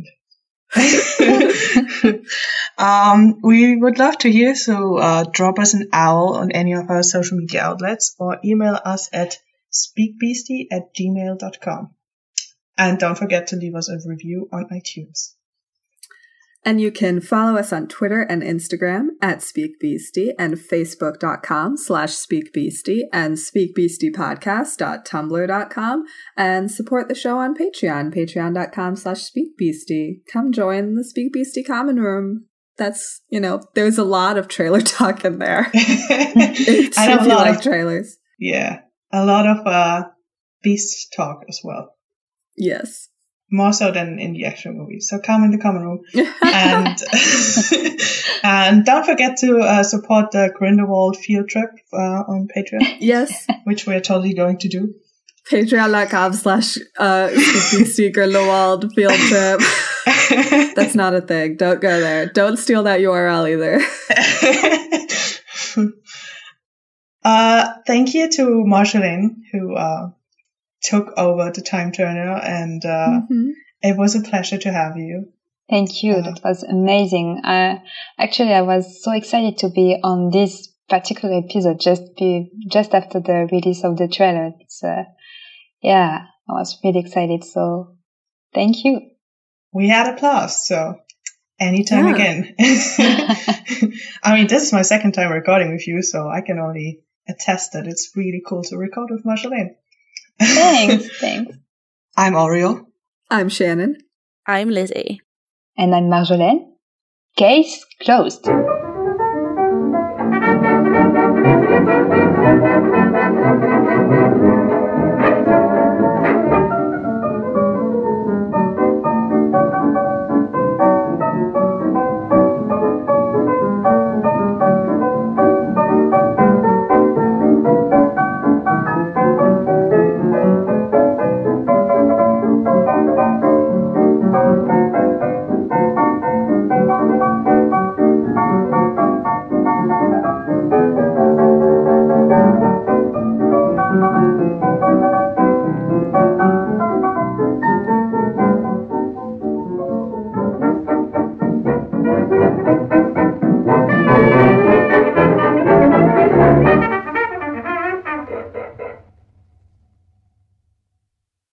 We would love to hear, so drop us an owl on any of our social media outlets or email us at speakbeastie@gmail.com. And don't forget to leave us a review on iTunes. And you can follow us on Twitter and Instagram at SpeakBeastie and Facebook.com/SpeakBeastie and SpeakBeastiePodcast.tumblr.com and support the show on Patreon, Patreon.com/SpeakBeastie. Come join the Speak Beastie Common Room. That's, there's a lot of trailer talk in there. If I know you like trailers. Yeah, a lot of beast talk as well. Yes. More so than in the actual movie. So come in the common room. And and don't forget to support the Grindelwald field trip on Patreon. Yes. Which we're totally going to do. Patreon.com/SpeakBeastie Grindelwald field trip. That's not a thing. Don't go there. Don't steal that URL either. Thank you to Marjolaine, who took over the Time Turner, and it was a pleasure to have you. Thank you. That was amazing. Actually, I was so excited to be on this particular episode just after the release of the trailer. I was really excited. So thank you. We had applause, so anytime again. I mean, this is my second time recording with you, so I can only attest that it's really cool to record with Marjolaine. Thanks. I'm Oriel. I'm Shannon. I'm Lizzie. And I'm Marjolaine. Case closed.